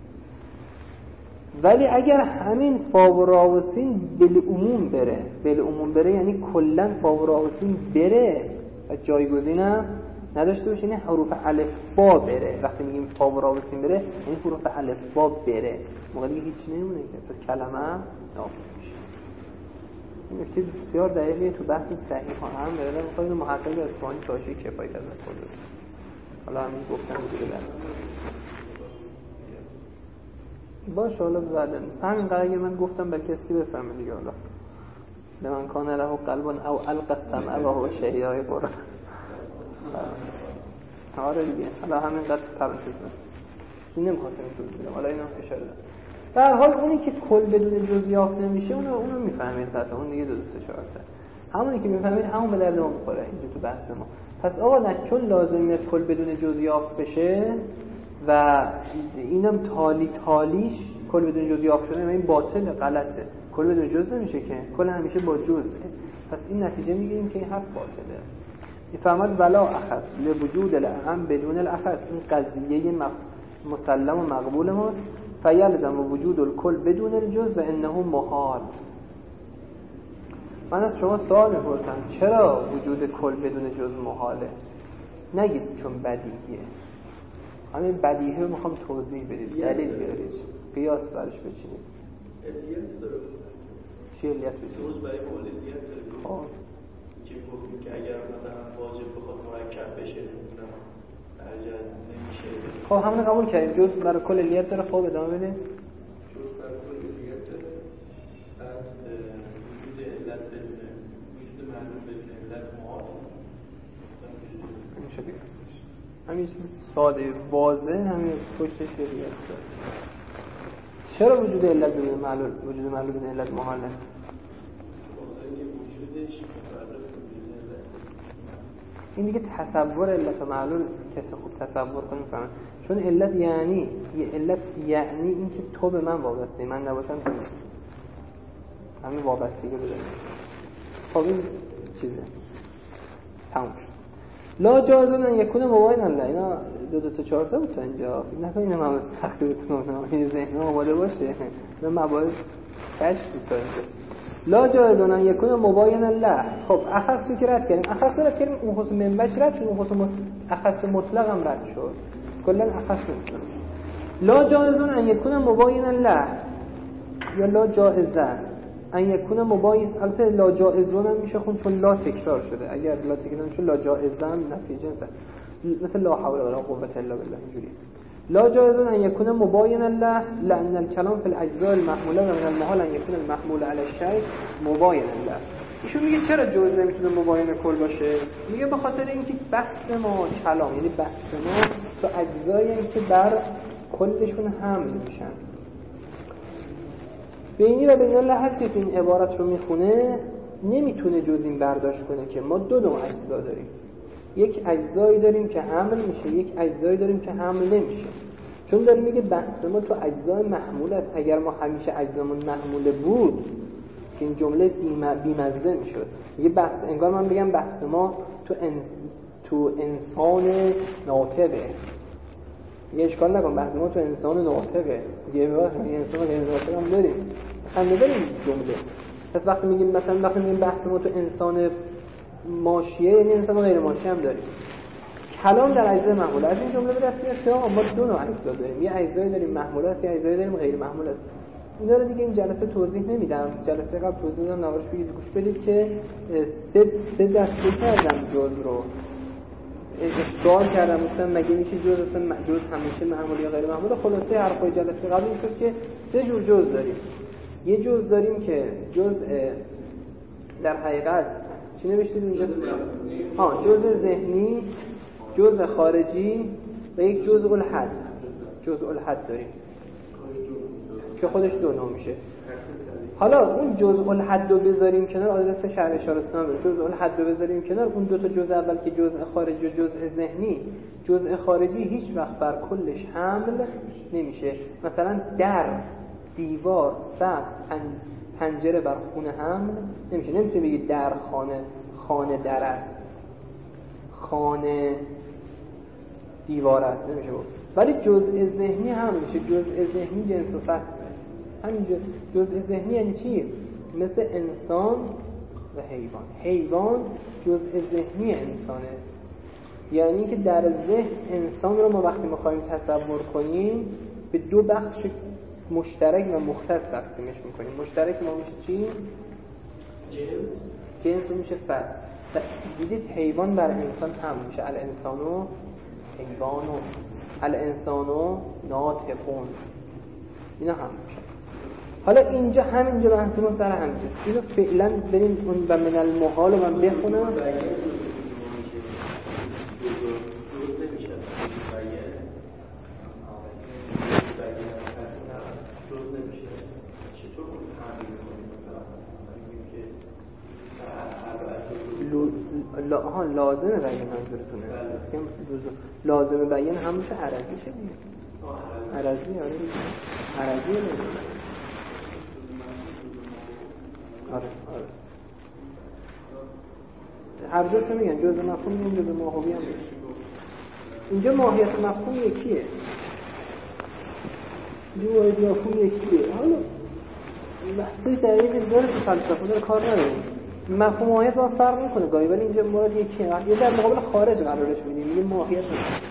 ولی اگر همین فا و را و سین بالعموم بره یعنی کلا فا و را و سین بره و جایگزینم نداشته باشه، یعنی حروف الف با بره. وقتی میگیم فا و را و سین بره یعنی حروف الف با بره، موقع دیگه هیچ نمیمونه که پس کلمه نابود میشه. این نکته بسیار دقیقیه تو بحث صحیح هم داره. میخوام محقق اصفهانی تاشی کفایت از خود حالا همین گفتم دیگه باشه. حالا بعدن همین قضیه من گفتم به کسی بفهمه دیگه. حالا لمن کان له قلب او القى السمع و هو شهید های قرآن. آره دیگه حالا همین قدر پرانتز این نمیخواستم این طول بدم، حالا اینا اشاره دارم. در حال اونی که کل بدون جزئیات نمیشه اونو میفهمید قطعا، اون دیگه دو چهار تا همونی که میفهمید همون به درد ما میخوره اینجا تو بحث ما. پس آقا نه چون لازمه کل بدون جزئیات بشه و اینم تالیش کل بدون جزئیات شده، این باطل غلطه. کل بدون جزء نمیشه که، کل همیشه با جزءه. پس این نتیجه میگیریم که این حرف باطله. میفهمد ولا اخذ لوجود الاهم بدون الاخذ، این قضیه مسلم و مقبول ماست. فیلزم وجود الکل بدون الجزء و انه محال. من از شما سوال میپرسم چرا وجود کل بدون جزء محاله؟ نگید چون بدیهیه. همین بدیهی رو میخوام توضیح بدید، دلیل بیارید، قیاس برش بچینید. علیت داره. چی علیت بچینید؟ روز برای مولیدیت داره. خب که گفتیم که اگر مثلا واجب بخواد مرکب بشه درجه نمیشه. خب همون قبول کردیم جز برای کل علیت داره. خب ادامه بده. جز برای کل علیت داره. بعد وجود علت بدونه، وجود معلوم بدونه علت محال میشه قیاسش. همین ساده واضح همین پشتش قیاس داره. چرا وجود علت بدونه معلوم، وجود معلوم بدونه علت محال نه؟ این دیگه تصور علت و معلول کسی خوب تصور کنه میفهمه. چون علت یعنی این که تو به من وابسته، من نباشم تو نیست. همین وابستگی رو داره. خب این چیزه تموم شد. لا جازن ان یکون مباین الله. اینا دو تا چهار تا بود تا اینجا. نکنین من سختی بتونم این ذهن آماده باشه. اینا مباحث کشف بود تا اینجا. لا جایزون ان یکون مباین الله. خب اخص تو که رد کردیم اون خصوص منبش رد شد، اون خصوص اخص مطلق هم رد شد، کلا اخص مطلق. لا جایزون ان یکون مباین الله یا لا جائزه ان یکون مباین. البته لا جائزون هم میشه خون چون لا تکرار شده. اگر لا تکرار نشه لا جائزه هم نفی جنسه، مثل لا حول ولا قوة الا بالله اینجوری. لا جائزون ان یکون مباین الله لان الكلام في الاجزاء المحموله و من المحال ان یکون المحمول على الشيء مباین الله. ایشون میگه چرا جزء نمیتونه مباین کل باشه؟ میگه به خاطر اینکه بحث ما کلام، یعنی بحث ما تو اجزایی که بر کلشون حمل میشن. بینی و بین الله هر کسی این عبارت رو میخونه نمیتونه جز این برداشت کنه که ما دو نوع اجزا داریم. یک اجزایی داریم که حمل میشه، یک اجزایی داریم که حمل نمیشه. چون داره میگه بحث ما تو اجزای محمول است. اگر ما همیشه اجزامون محموله بود که این جمله بی‌مزه میشد. یه بحث انگار من بگم بحث ما تو انسان ناطقه. یه اشکال نکن بحث ما تو انسان ناطقه. یه انسان غیر ناطق هم داریم. نداریم جمله. پس وقتی میگیم مثلا بحث ما تو انسان ماشیه، یعنی انسان غیر ماشی هم داریم. کلام در اجزای محموله. از این جمله به دست میاد که ما دو نوع اجزا داریم. یه اجزایی داریم محموله است، یه اجزایی داریم غیر محموله است. اینا رو دیگه این جلسه توضیح نمیدم. جلسه قبل توضیح دادم، نوارش بگید گوش بدید که سه دسته کردم جز رو. سوال کردم مثلا مگه میشه جز همیشه محمول یا غیر محمول؟ خلاصه حرفای جلسه قبل این شد که سه جور جز داریم. یه جز داریم که جز در حقیقت چی نوشتید اینجا؟ جزء ذهنی، جزء خارجی و یک جزء الحد. جزء الحد داریم که خودش دو نوع میشه. حالا اون جزء الحد رو بذاریم کنار، آدرس شرح اشارتون رو جزء الحد رو بذاریم کنار، اون دو تا جزء اول که جزء خارجی و جزء ذهنی، جزء خارجی هیچ وقت بر کلش حمل نمیشه. مثلا در، دیوار، سقف، پنجره بر خونه حمل نمیشه. نمیتونی بگی در خانه در است، خانه دیوار است، نمیشه بود. ولی جزء ذهنی هم میشه. جزء ذهنی جنس و فصل. همین جزء ذهنی یعنی چی؟ مثل انسان و حیوان. حیوان جزء ذهنی انسانه، یعنی که در ذهن انسان رو ما وقتی میخوایم تصور کنیم به دو بخش مشترک و مختص تقسیمش میکنیم. مشترک ما میشه چی؟ جنس میشه فصل. دیدید حیوان بر انسان هم میشه. الانسانو حیوانو، الانسانو ناطقون، اینا هم میشه. حالا اینجا همینجا بحثمون سر همینجا. اینو فعلا بریم اون و من المحال رو من بخونم. لازم بیان منظورتونه. لازم بیان هم میشه عرضی شد دیگه. عرضی عرضی آره. هر جا میگن جزء مفهوم میگن جزء ماهوی هم میگن. اینجا ماهیت مفهوم یکیه. ماهیت مفهوم یکیه. حالا بحثی دقیقی داره که فلسفه داره کار نداره. مفهوم ماهیت با فرق میکنه گاهی، ولی اینجا مراد یکیه. یه در مقابل خارج قرارش میدیم، میگه ماهیت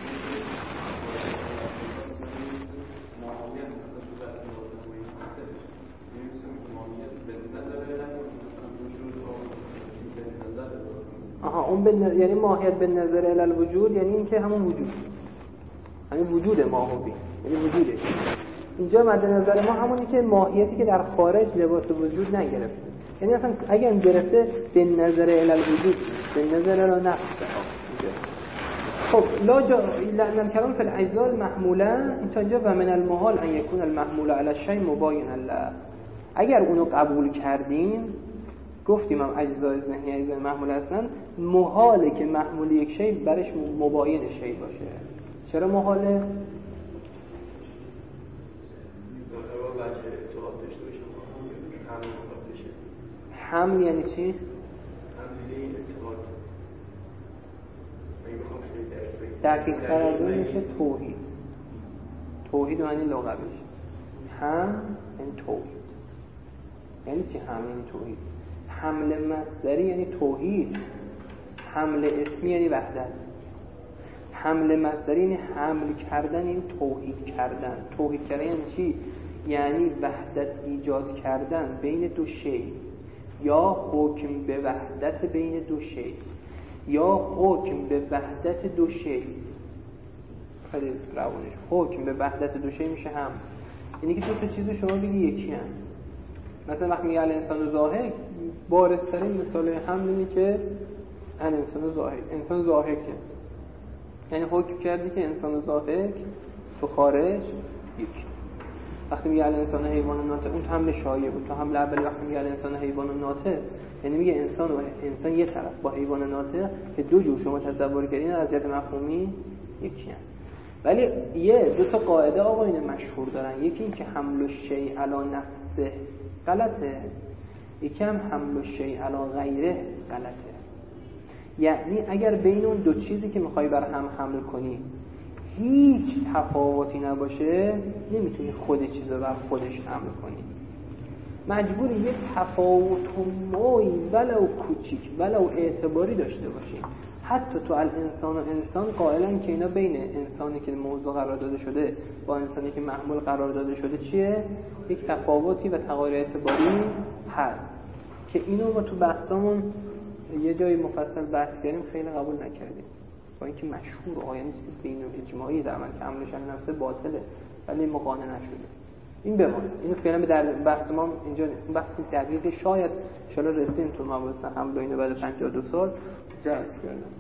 یعنی ماهیت به نظر الوجود، یعنی این که همون وجود، یعنی وجود ماهوی، یعنی وجوده. اینجا مد نظر ما همونی که ماهیتی که در خارج لباس وجود نگرفته، یعنی اصلا اگه گرفته به نظر الوجود، به نظر نفسه. خب لأن الكلام في الأجزاء المحمولة اینجا و من المحال ان يكون المحمول على الشيء مباينا له. اگر اونو قبول کردیم، گفتیم هم اجزای ذهنی اجزای محمول هستن، محاله که محمول یک شی برش مباین شی باشه. چرا محاله؟ حمل یعنی چی؟ دقیق تر از اون میشه توحید. توحید معنی لغویش هم یعنی توحید. یعنی چی هم یعنی توحید؟ حمل مصدری یعنی توحید، حمل اسمی یعنی وحدت. حمل مصدری یعنی حمل کردن، یعنی توحید کردن. توحید کردن یعنی چی؟ یعنی وحدت ایجاد کردن بین دو شی، یا حکم به وحدت بین دو شی، یا حکم به وحدت دو شی. خیلی روانش حکم به وحدت دو شی میشه هم، یعنی که دو تا چیز شما بگی یکی هم. مثلا وقتی میگه الانسان ضاحک، بارزترین مثال هم اینه که الانسان ضاحک، انسان ضاحکه، یعنی حکم کردی که انسان ضاحک تو خارج یک. وقتی میگه الانسان حیوان ناطق، اون حمل شایع بود. تو حمل اولی وقتی میگه الانسان حیوان ناطق، یعنی میگه انسان و انسان یه طرف با حیوان ناطق که دو جور شما تصور کردین از جهت مفهومی یکی هم. ولی یه دو تا قاعده آقایون مشهور دارن. یکی این که حمل الشیء علی نفسه غلطه، یکی هم حمل الشیء علی غیره غلطه. یعنی اگر بین اون دو چیزی که میخوای بر هم حمل کنی هیچ تفاوتی نباشه، نمیتونی خود چیز رو بر خودش حمل کنی. مجبوری یک تفاوت مایی ولو کوچیک ولو اعتباری داشته باشی. حتی تو الانسان و انسان قائلن که اینا بین انسانی که موضوع قرار داده شده با انسانی که محمول قرار داده شده چیه؟ یک تفاوتی و تغایر اعتباری هست که اینو ما تو بحثامون یه جایی مفصل بحث کردیم، خیلی قبول نکردیم با اینکه مشهور آیانی چیزی بین اجماعی در من که حملش علی نفسه باطله، ولی مقانع نشده. این بمونه. اینو فعلا در بحث ما اینجا بحث دقیق شاید ان شاء الله رسیم تو مباحث حمل اینو بعد 52 سال جذب کردم.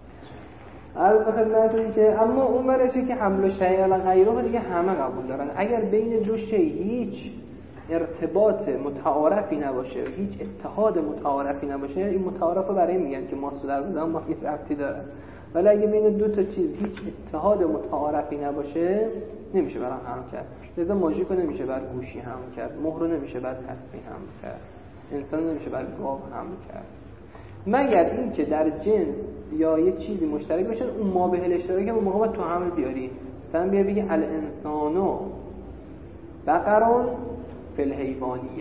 البته خدمتتون که اما اون برشه که حمل شیء علی غیره دیگه همه قبول دارن. اگر بین دو شی هیچ ارتباط متعارفی نباشه، هیچ اتحاد متعارفی نباشه، این متعارف رو برای میگن که ماست و دروازه هم با یه ربطی داره، ولی اگه بین دو تا چیز هیچ اتحاد متعارفی نباشه نمیشه برای هم کرد. لذا ماژیک رو نمیشه بر گوشی هم کرد، مهر رو نمیشه بر تسبیح هم کرد، انسان نمیشه بر گاو هم کرد، مگر این که در جنس یا یه چیزی مشترک باشن. اون ما به الاشتراک اون موقع تو حمل بیاری، مثلا بیا بگی الانسانو بقرون فی الحیوانیه،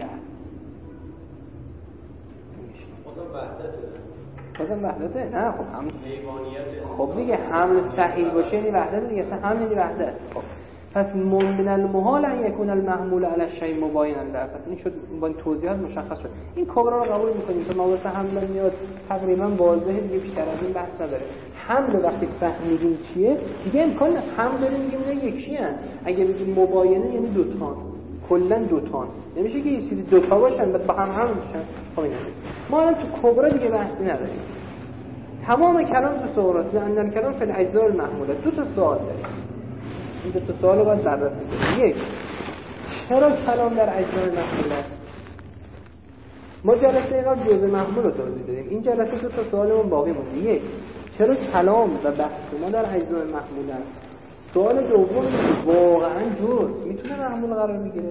بازم وحدته؟ نه خب هم خب دیگه حمل صحیح باشه یعنی وحدت دیگه، اصلا حمل یعنی وحدت. خب پس من المحال ان یکون المحمول علی الشیء مباینا له. پس این شد با این توضیحات مشخص شد. این کبرا رو قبول می‌کنیم که مباحث حمل میاد تقریبا واضحه دیگه، بیشتر از این بحث نداره. حمل وقتی فهمیدیم چیه دیگه امکان حمل داریم میگیم اینا یکی ان. اگه بگیم مباینه یعنی دو تا، کلا دو تا، نمیشه که یه چیزی دو تا باشن بعد با هم بشن. خب اینا ما الان تو کبرا دیگه بحثی نداریم، تمام کلام تو صغرا اندر کلام فی الاجزاء المحموله. دو تا سوال داریم، این دو تا سوال رو باید بررسی کنیم. یک، چرا کلام در اجزاء محموله؟ ما جلسه قبل جزء محمول رو توضیح دادیم، این جلسه دو تا سوالمون باقی مونده. یک، چرا کلام و بحث ما در اجزاء محموله است؟ سوال دوم، واقعا جزء میتونه محمول قرار بگیره؟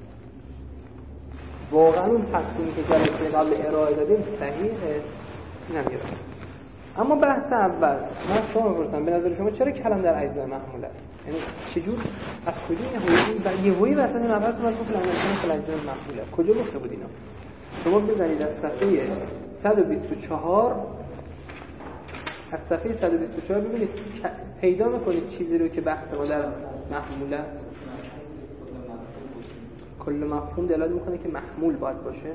واقعا اون تقسیمی که جلسه قبل ارائه دادیم صحیحه؟ نمیره. اما بحث اول من شما می‌پرسم به نظر شما چرا کلام در اجزاء محموله است؟ یعنی چجور از کجا یه هویی واسه این مبحث ما گفت لعنت اجزاء محموله کجا گفته بود اینا؟ شما بزنید از صفحه 124 از صفحه 124 ببینید پیدا می‌کنید چیزی رو که بحث ما در محموله. کل مفهوم دلالت می‌کنه که محمول باید باشه.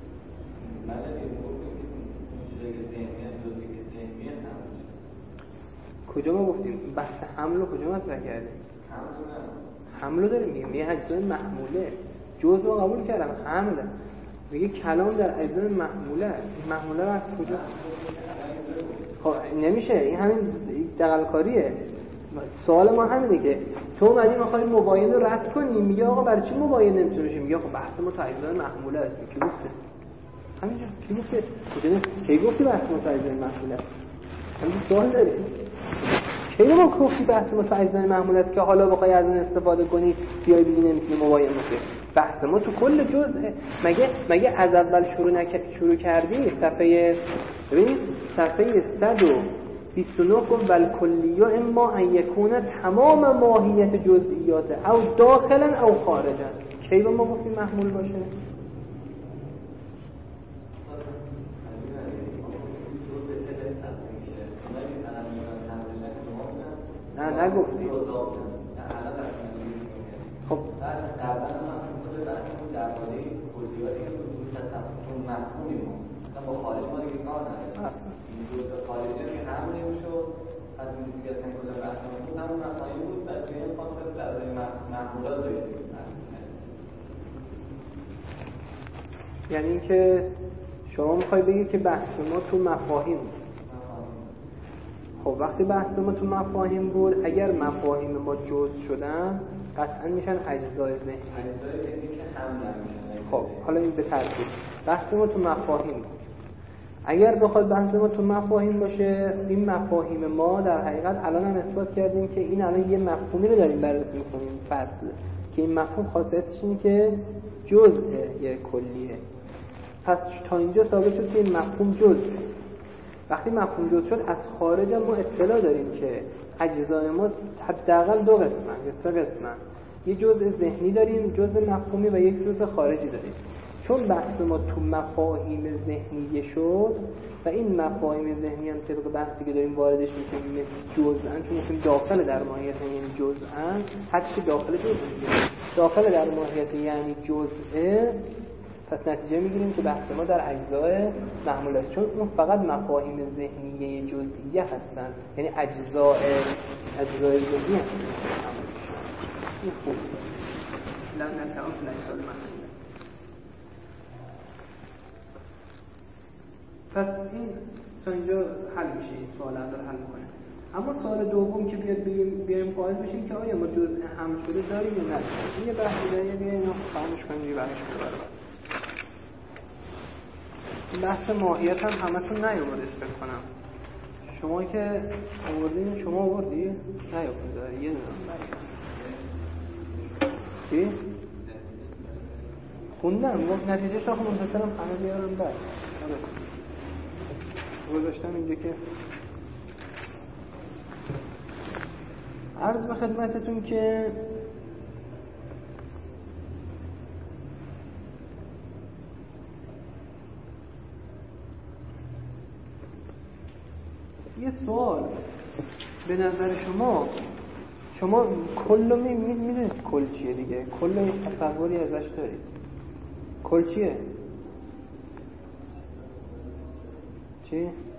کجا ما گفتیم بحث حمل رو کجا مطرح کردیم؟ حمل رو داریم میگیم یه اجزای محموله، جزء رو قبول کردم حمل، میگه کلام در اجزای محموله. این محموله رو از کجا؟ خب نمیشه، این همین دغل‌کاریه. سوال ما همینه که تو اومدی می‌خوای مباینه رو رد کنی، میگه آقا برای چی مباینه نمیتونه شه؟ میگه خب بحث ما تو اجزای محموله است. کی گفته؟ همینجا کی گفته؟ کی گفتی بحث ما تو اجزای محموله است؟ همین سوال داریم. کی ما گفتی بحث ما تو اجزای محموله است که حالا بخوای از اون استفاده کنی بیای بگی نمیتونه مباینه باشه؟ بحث ما تو کل جزء. مگه از اول شروع کردی؟ ببینید صفحه 129 گفت والکلیه اما ان یکون تمام ماهیت جزئیات او داخلا او خارجا. کی با ما گفتیم محمول باشه؟ نه نگفتی. خب با خارج ما دیگه کار نداره. این دو تا خارجی که همون نمیشد از این دیگه اصلا کلا بحث بود همون مفاهیم بود در توی این کانسپت درباره محمولات داریم. یعنی اینکه شما میخوای بگید که بحث ما تو مفاهیم. خب وقتی بحث ما تو مفاهیم بود، اگر مفاهیم ما جزء شدن قطعا میشن اجزای ذهنی. اجزای ذهنی که هم نمیشن. خب حالا این به ترتیب بحث ما تو مفاهیم بود. اگر بخواد بحث ما تو مفاهیم باشه، این مفاهیم ما در حقیقت الان هم اثبات کردیم که این الان یه مفهومی رو داریم بررسی می‌کنیم، فصل که این مفهوم خاصیتش اینه که جزء یه کلیه. پس تا اینجا ثابت شد که این مفهوم جزءه. وقتی مفهوم جزء شد از خارج ما اطلاع داریم که اجزای ما حداقل دو قسمن یا سه قسمن. یه جزء ذهنی داریم، جزء مفهومی و یک جزء خارجی داریم. چون بحث ما تو مفاهیم ذهنی شد و این مفاهیم ذهنی هم طبق بحثی که داریم واردش می‌کنیم جزءاً، چون می‌گیم داخل در ماهیت یعنی جزءاً، هرچی داخل داخل در ماهیت یعنی جزءه، پس نتیجه می‌گیریم که بحث ما در اجزای محمول است، چون اون فقط مفاهیم ذهنی جزئیه هستن، یعنی اجزای ذهنی هستن. این خوب لن نتعامل اجزای محمول. پس این تا اینجا حل میشه، این سوال رو حل کنه. اما سوال دوم که بیایم قائل بشیم که آیا ما جزء هم شده داریم یا نداریم. این یه بحثی داره، بیایم اینو فهمش کنیم دیگه برش ببرم. بحث ماهیت هم همتون نیومده فکر کنم. شما که آوردین، شما آوردی؟ نیومده داری یه دونه. چی؟ خوندم گفت نتیجه شاخ منتظرم همه بیارم بعد. گذاشتم اینجا که عرض به خدمتتون که یه سوال به نظر شما کل میدونید کل چیه دیگه؟ کل یه تصوری ازش دارید. کل چیه؟ چی؟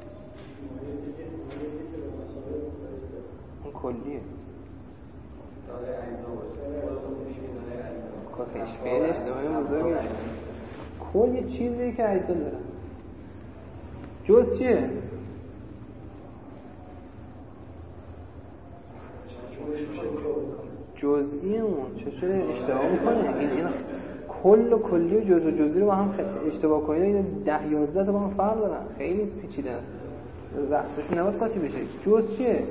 اون کلیه کاتش خیلی اشتباهی بزرگی. کل یه چیزی که اجزا داره. جز چیه؟ جزئی اون چطور اشتباه میکنه؟ این کل و کلی و جز و جزئی رو با هم اشتباه کنید، این 10-11 تا با هم فرق دارن، خیلی پیچیده است. بحثش نباید قاطی بشه. جز چیه؟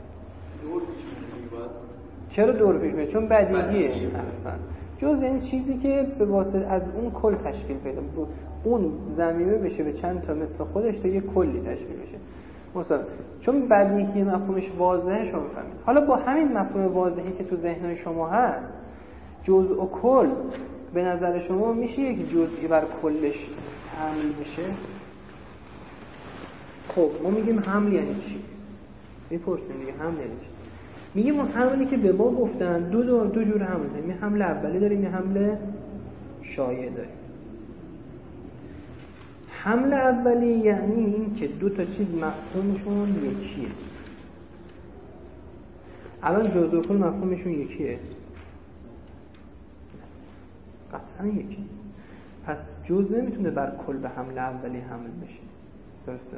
چرا دور پیش میاد؟ چون بدیهیه. جز این چیزی که به واسطه از اون کل تشکیل پیدا کنه، اون ضمیمه بشه به چند تا مثل خودش تا یه کلی تشکیل بشه. مثلا چون بدیهی مفهومش واضحه شما میفهمید. حالا با همین مفهوم واضحی که تو ذهن شما هست، جزء و کل به نظر شما میشه یک جزئی بر کلش حمل بشه؟ خب ما میگیم حمل یعنی چی؟ میپرسیم دیگه حمل یعنی چی؟ میگیم حملی که به ما گفتن دو جور حمل داریم. یه حمل اولی داریم، یه حمل شایع داریم. حمل اولی یعنی این که دو تا چیز مفهومشون یکیه. الان جزء و کل مفهومشون یکیه؟ قطعا یکی. پس جزء نمیتونه بر کل به حمل اولی حمل بشه. درسته؟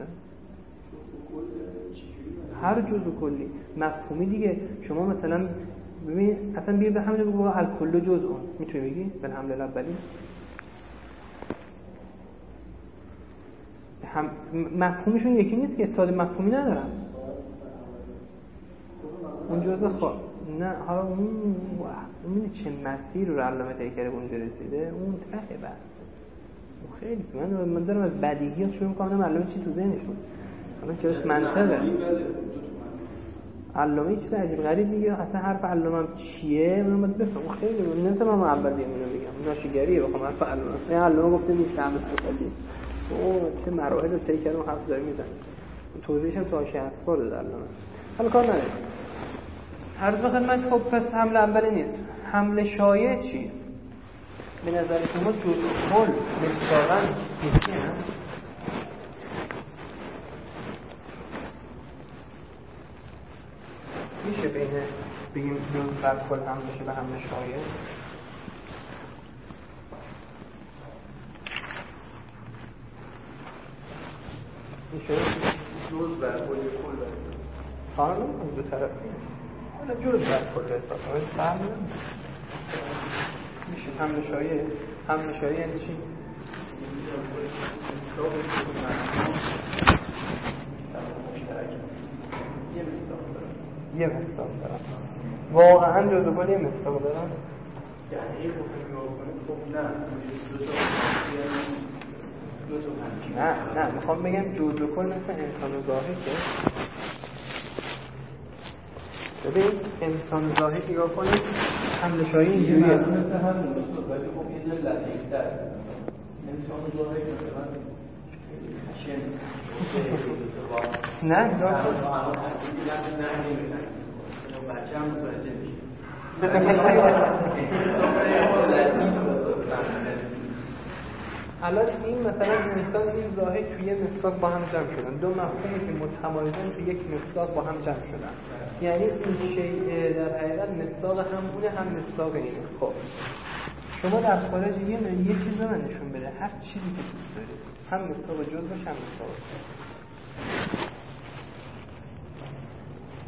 هر جزء و کلی مفهومی دیگه. شما مثلا ببین اصلا بیا به همین بگو الکل جزء میتونی بگی به حمل اولی؟ هم مفهومشون یکی نیست که استاد مفهومی ندارن. اون جزء نه حالا اون چه مسیر رو علامه طی‌کری اونجا رسیده، اون ته بحثه. خیلی من دارم از بدیهیات شروع می‌کنم علامه چی تو ذهنش بود. الان چرا منطقه علامه چیز عجیب غریب میگه، اصلا حرف علامه چیه من باید بفهمم. خیلی من نمی‌تونم اول اینو بگم، ناشیگریه بخوام حرف علامه گفته نیست همه اصلی. چه مراحل طی‌کری رو حرف داره میزنه. توضیحش هم تو حاشیه اسفار داد علامه. حالا کار نداره. عرض به خدمت. خب پس حمل اولی نیست. حمل شایع چی؟ به نظر شما جزء و کل مصداقاً یکی هست؟ میشه بگیم جزء بر کل حمل بشه به حمل شایع؟ میشه؟ جزء بر کل حالا دو طرفی حالا جزء بر کل حساب میشه. حمل شایع. حمل شایع یعنی چی؟ یه مصداق دارن. واقعا جزء و کل یه مصداق دارن؟ یعنی خب نه میخوام بگم جزء و کل مثل انسان ظاهر که ببین انسان ظاهر نگاه کنید حمل شایع اینجوریه مثل همین مصداق، ولی خب یه ذره لطیف‌تر. انسان ظاهر مثلا نه بچه هم متوجه میشه. الان این مثلا انسان این ظاهر توی یک مصداق با هم جمع شدن. دو مفهومی که متمایزن توی یک مصداق با هم جمع شدن. یعنی این شیء در حقیقت مصداق همونه هم مصداق اینه. خب شما در خارج یه چیز رو من نشون بده، هر چیزی که دوست دارید، هم مصداق جز باشه هم مصداق.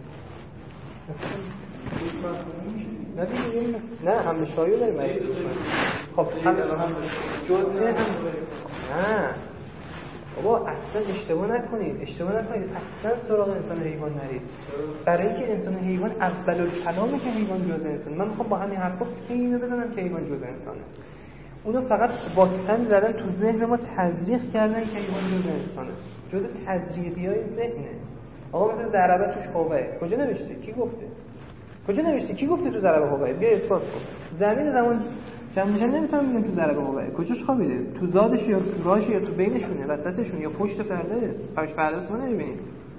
نه هم شایع داریم. خب هم جزء هم نه بابا اصلا اشتباه نکنید اصلا سراغ انسان حیوان نرید. برای اینکه انسان حیوان اول کلامه که حیوان جزء انسان. من میخوام با همین حرفا اینو بزنم که حیوان جزء انسانه. اونا فقط با سن زدن تو ذهن ما تزریق کردن که حیوان جزء انسانه. جزء تزریقیای ذهنه. آقا مثلا ضربه توش قوه. کجا نوشته؟ کی گفته تو ضربه قوه؟ بیا اثبات کن. زمین زمان جمعشن نمیتونم بگم تو ضربه قوه. کجاش خوابیده؟ تو زادش یا تو راهش یا تو بینشونه، وسطشون یا پشت پرده؟ پشت پرده رو نمیبینید.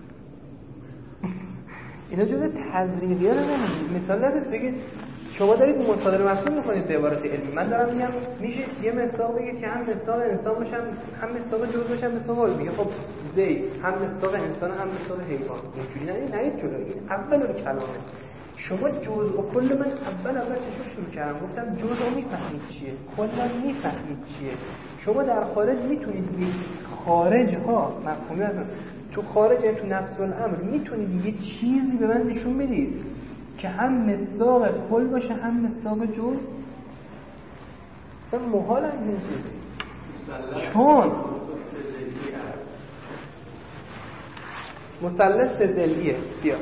اینا جزء تزریقیات ذهنه. مثال ندید بگید شما دارید مصادره مفهوم می‌کنید به عبارت علمی. من دارم میگم میشه یه مثال بگید که هم مثال انسان باشم، هم مثال جزء باشم، مثال میگه خب زید هم مثال انسان هم مثال حیوان. اینجوری نرید جلو. این اول کلامه. شما جزء و کل من اول چه شروع کردم گفتم جزء رو میفهمید چیه، کلا میفهمید چیه. شما در خارج میتونید خارج ها مفهومی هستن تو خارج، یعنی تو نفس الامر میتونید یه چیزی به من نشون بدید که هم مصداق کل باشه هم مصداق جز. اصلا محال این چیزی. چون مثلث سزلیه. بیا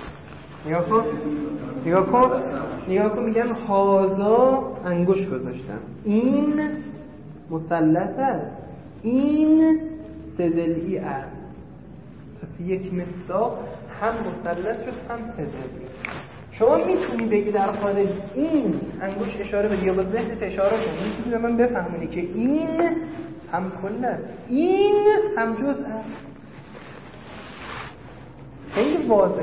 نگاه کن میگن هازا انگشت گذاشتم، این مثلث است، این سزلی است. پس یک مصداق هم مثلث شد هم سزلی. شما میتونی بگی در خارج این انگشت اشاره به یا با ذهنت اشاره کنی، میتونی به من بفهمونی که این هم کل است، این هم جز است. خیلی واضحه.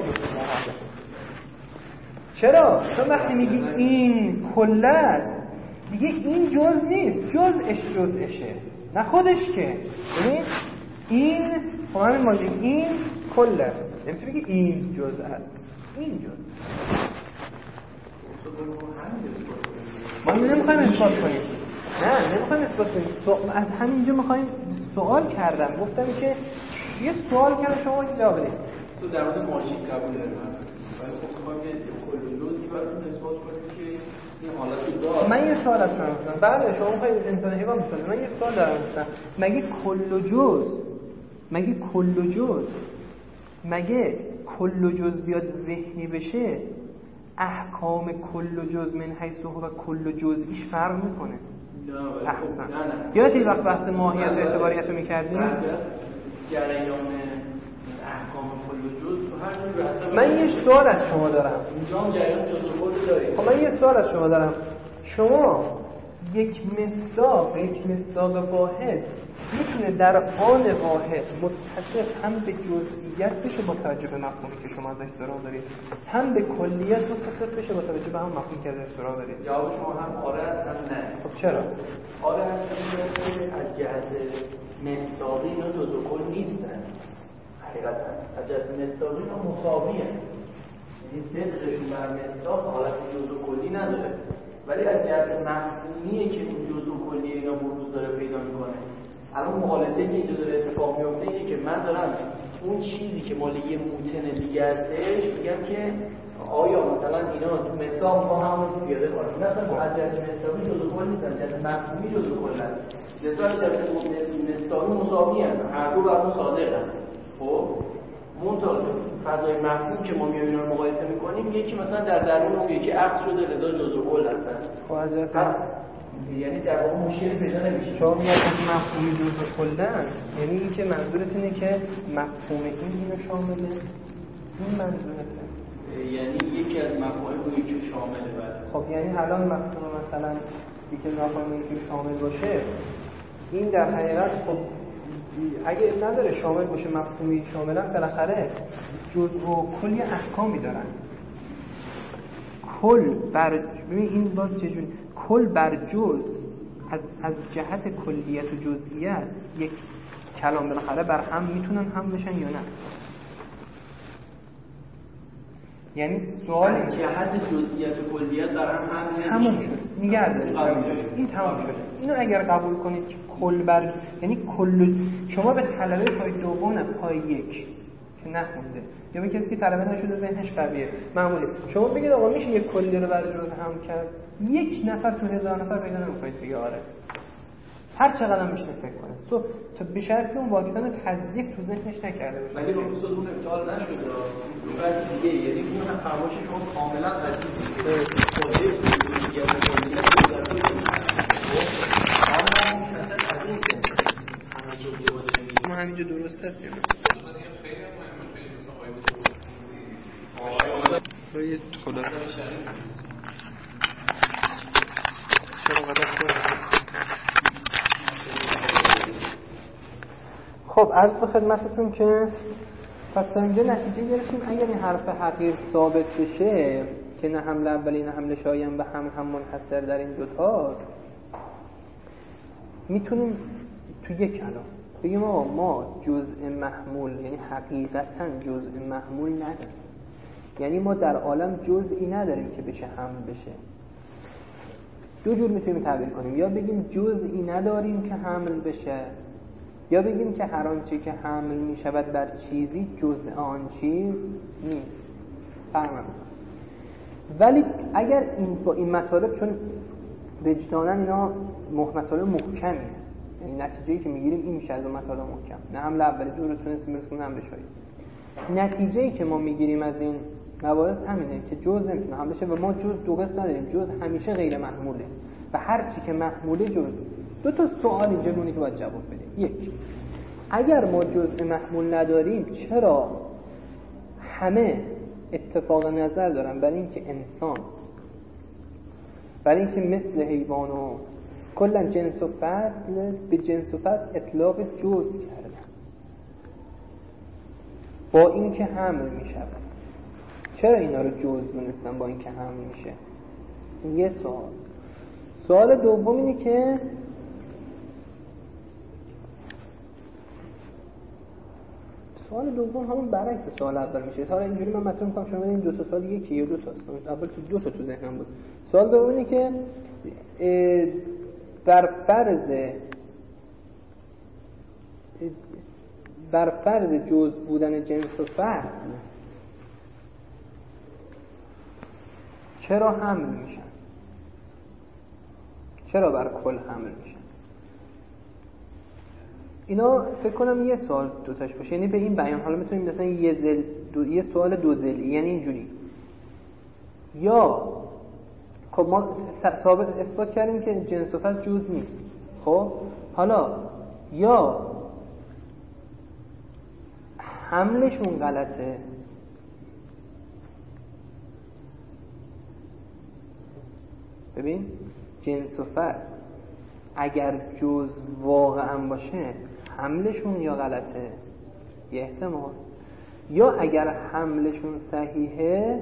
چرا؟ چون وقتی میگی این کل است دیگه این جز نیست، جزشه نه خودش که. یعنی این همین ماجی این کل است، نمیتونی بگی این جز است، این جز. ما نمیخوایم اثبات کنیم. نمیخوایم اثبات کنیم. از همینجا میخوایم سوال کردم. گفتم که یه سوال کردم شما که جواب بدید. تو در مورد ماشین قبول داریم. ولی خب میخوایم کل جزئی براتون اثبات کنیم که این حالت داره. من یه سوال هستم. بله شما میخواید انسان حیوان بسازید. من یه سوال دارم. مگه کل و جز بیاد ذهنی بشه، احکام کل و جز من حیث هو کل و جزئیش فرق میکنه؟ نه. یادتی وقت بحث ماهیت و اعتباریت رو میکردیم؟ جریان احکام کل و جز تو هر جوری من یه سوال از شما دارم. اینجا هم جریان جز و کل داریم. خب من یه سوال از شما دارم. شما یک مصداق واحد میتونه در آن واحد متصف هم به جزئیت بشه با توجه به مفهومی که شما ازش سراغ دارید، هم به کلیت متصف بشه با توجه به هم مفهومی که ازش سراغ دارید؟ جواب شما هم آره است هم نه. خب چرا؟ آره است که از جهت مصداقی اینا جز و کل نیستن. حقیقتا از جهت مصداقی اینا مساوی هستن. یعنی صدقشون بر مصداق حالت جز و کلی نداره، ولی از جهت مفهومیه که این جز و کلی اینا بروز داره پیدا میکنه. الان مقالطه‌ای که اینجا داره اتفاق میفته اینه که من دارم اون چیزی که مال یه موتن دیگه هستش میگم که آیا مثلا اینا تو مصداق با هم پیاده کنن، مثلا از جهت مصداقی جزء کل نیستن، از جهت مفهومی جزء کلن. نسبت به مصداقی مساوی هستن، هر دو برام صادقن. خب منتها فضای مفهوم که ما میایم اینا رو مقایسه میکنیم یکی مثلا در درون اون یکی عکس شده لذا جزء کل هستن. خب از جهت یعنی در واقع مشکلی پیدا نمیشه. شما میگید مفهومی جزء کلن، یعنی این که منظورت اینه که مفهوم اینو شامله؟ این منظورته؟ یعنی یکی از مفاهیم رو یکی شامله باشه. خب یعنی الان مفهوم مثلا یکی مفاهیمی که شامل باشه این در حقیقت خب اگه نداره شامل باشه مفهومی شاملا بالاخره جزء و کلی احکامی دارن. کل بر ببین این باز چجوری کل بر جز از جهت کلیت و جزئیت یک کلام بالاخره بر هم میتونن هم بشن یا نه؟ یعنی سوال جهت جزئیات و کلیت بر هم تموم شد. نگردید این تموم شده. اینو اگر قبول کنید که کل بر یعنی کل شما به طلبه پای دوم پای یک که نخونده یا به کسی که طلبه نشده ذهنش قویه معمولی. شما بگید آقا میشه یک کلی رو برای جزء هم کرد؟ یک نفر تو 1000 نفر پیدا نمی‌کنید دیگه. آره هر چقدر میشه فکر کنه تو به شرطی اون واکسن تزریق تو ذهنش نکرده باشه. مگه به خصوص اون ابطال نشده بعد دیگه یعنی اون هم فرمایش شما کاملا قضیه ما همینجا درست هست یا نه؟ خیلی خدا چرا خب عرض به خدمتتون که پس تا اینجا نتیجه گرفتیم اگر این حرف حقیر ثابت بشه که نه حمل اولی نه حمل شایان به هم منحصر در این دوتاست، میتونیم تو یک کلام بگیم ما جزء محمول یعنی حقیقتا جزء محمول نداریم. یعنی ما در عالم جزئی نداریم که بشه حمل بشه. دو جور میتونیم تعبیر کنیم، یا بگیم جزئی نداریم که حمل بشه، یا بگیم که هر آنچه که حمل میشود بر چیزی جزء آن چیز نیست. فهمم. ولی اگر این با این مطالب، چون وجداناً اینا مطالب محکمیه، یعنی نتیجه‌ای که میگیریم این میشه از مطالب محکم، نه حمل اولی دو رو تونستیم برسونیم هم بشویم. نتیجه‌ای که ما میگیریم از این مباحث همینه که جزء نمیتونه حمل بشه و ما جزء دو قسم نداریم، جزء همیشه غیر محموله و هر چی که محموله جزء. دو تا سوال اینجا مونی که باید جواب بدیم. یک، اگر ما جزء محمول نداریم چرا همه اتفاق نظر دارن برای اینکه انسان، برای اینکه مثل حیوان و کلا جنس و فصل به جنس و فصل اطلاق جزء کردن با اینکه حمل میشود؟ چرا اینا رو جزء دونستن با اینکه حمل میشه؟ این یه سوال. سوال دوم اینه که سوال دوم همون برعکس سوال اول میشه. حالا اینجوری من مطرح می‌کنم شما این دو تا سوال یکی یا دو تاست. اول دو تا تو ذهنم بود. سوال دوم اینه که بر فرض جزء بودن جنس و فصل چرا حمل میشن؟ چرا بر کل حمل میشن؟ اینا فکر کنم یه سوال دوتاش باشه، یعنی به این بیان. حالا میتونیم مثلا یه سوال دو ذیلی، یعنی اینجوری، یا خب ما ثابت اثبات کردیم که جنس و فصل جزء نیست، خب حالا یا حملشون غلطه، ببین جنس و فصل اگر جزء واقعا باشه حملشون یا غلطه، یه احتمال، یا اگر حملشون صحیحه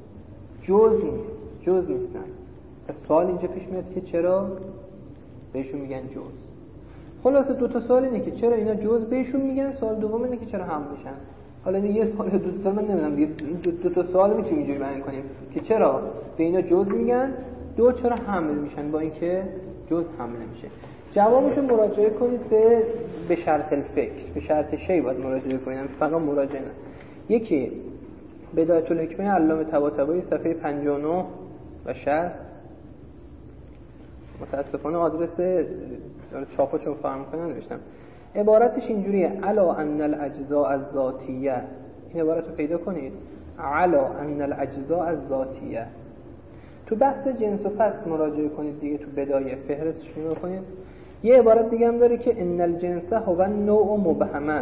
جزء نیستن. پس سوال اینجا پیش میاد که چرا بهشون میگن جزء. خلاصه دو تا سوال اینه که چرا اینا جزء بهشون میگن، سوال دوم اینه که چرا حمل میشن. حالا یه سوال دوست من نمیدونم دیگه، این دو تا سوال میتونیم اینجوری بیان کنیم که چرا به اینا جزء میگن، دو چرا حمل میشن با اینکه جزء حمل نمیشه. جوابشو مراجعه کنید به شرط الفکر، به شرط شی باید مراجعه کنید، فقط مراجعه نه. یکی بدایت الحکمه علامه طباطبایی صفحه 59 و 60. متاسفانه آدرس چاپو چون فهم کنم نوشتم. عبارتش اینجوریه: علا ان الاجزاء الذاتیه. این عبارت رو پیدا کنید. علا ان الاجزاء الذاتیه. تو بحث جنس و فصل مراجعه کنید دیگه، تو بدایه فهرستش نگاه کنید. یه عبارت دیگه هم داره که ان الجنس هو النوع مبهما.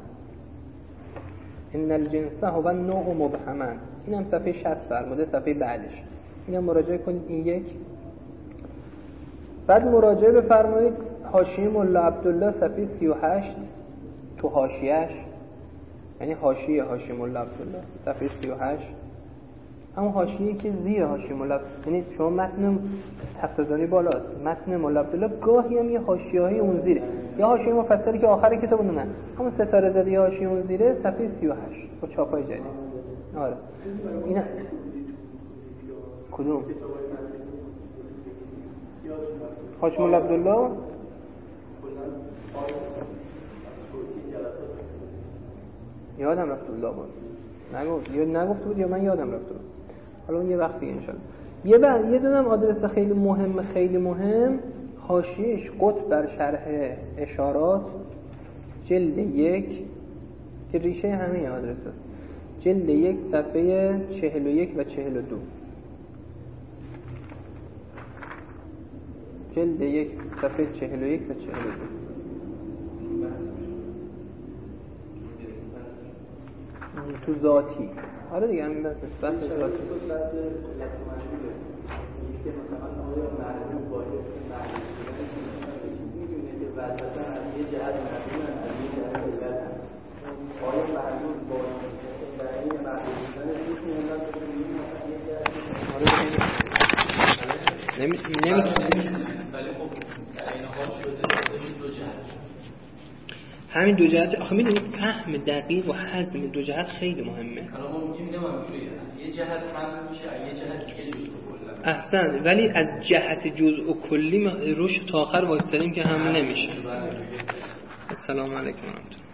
ان الجنس هو النوع مبهما. اینم صفحه 60 فرموده، صفحه بعدش. اینم مراجعه کنید. این یک. بعد مراجعه بفرمایید حاشیه ملا عبدالله صفحه 38 تو حاشیه‌اش، یعنی حاشیه ملا عبدالله صفحه 38، همون حاشیه‌ای که زیر حاشیه ملا، یعنی شما متن تقدیرانی بالاست، متن ملا عبدالله گاهی هم یه حاشیه‌ای اون زیره، یا حاشیه مفصلی که آخر کتاب اون نه، همون ستاره زدی حاشیه اون زیره صفحه 38 با چاپای جدید. آره اینا کدوم حاشیه ملا عبدالله؟ یادم رفت بود لابد نگفت یا نگفته بود یا من یادم رفت بود. حالا اون یه وقت دیگه انشالله. یه دونم آدرس خیلی مهم حاشیه‌اش قطب بر شرح اشارات جلد 1 که ریشه همه آدرس است. جلد 1 صفحه 41 و 42. جلد 1 صفحه 41 و 42. تو ذاتی. آره دیگه همین بحث ذاتی. که مثلا آیا معلوم با اسم معلوم می‌دونه که وسط از یه جهت معلوم از یه جهت علت آیا معلوم با این معلوم بودن می‌تونه ولی خب در این حال شده دو جهت. همین دو جهت آخه میدونید فهم دقیق و هضم دو جهت خیلی مهمه. حالا ما میگیم یه جهت هم میشه یه جهت دیگه جزء کلا. احسن، ولی از جهت جزء کلی روش تا آخر وایستادیم که هم نمیشه. السلام علیکم.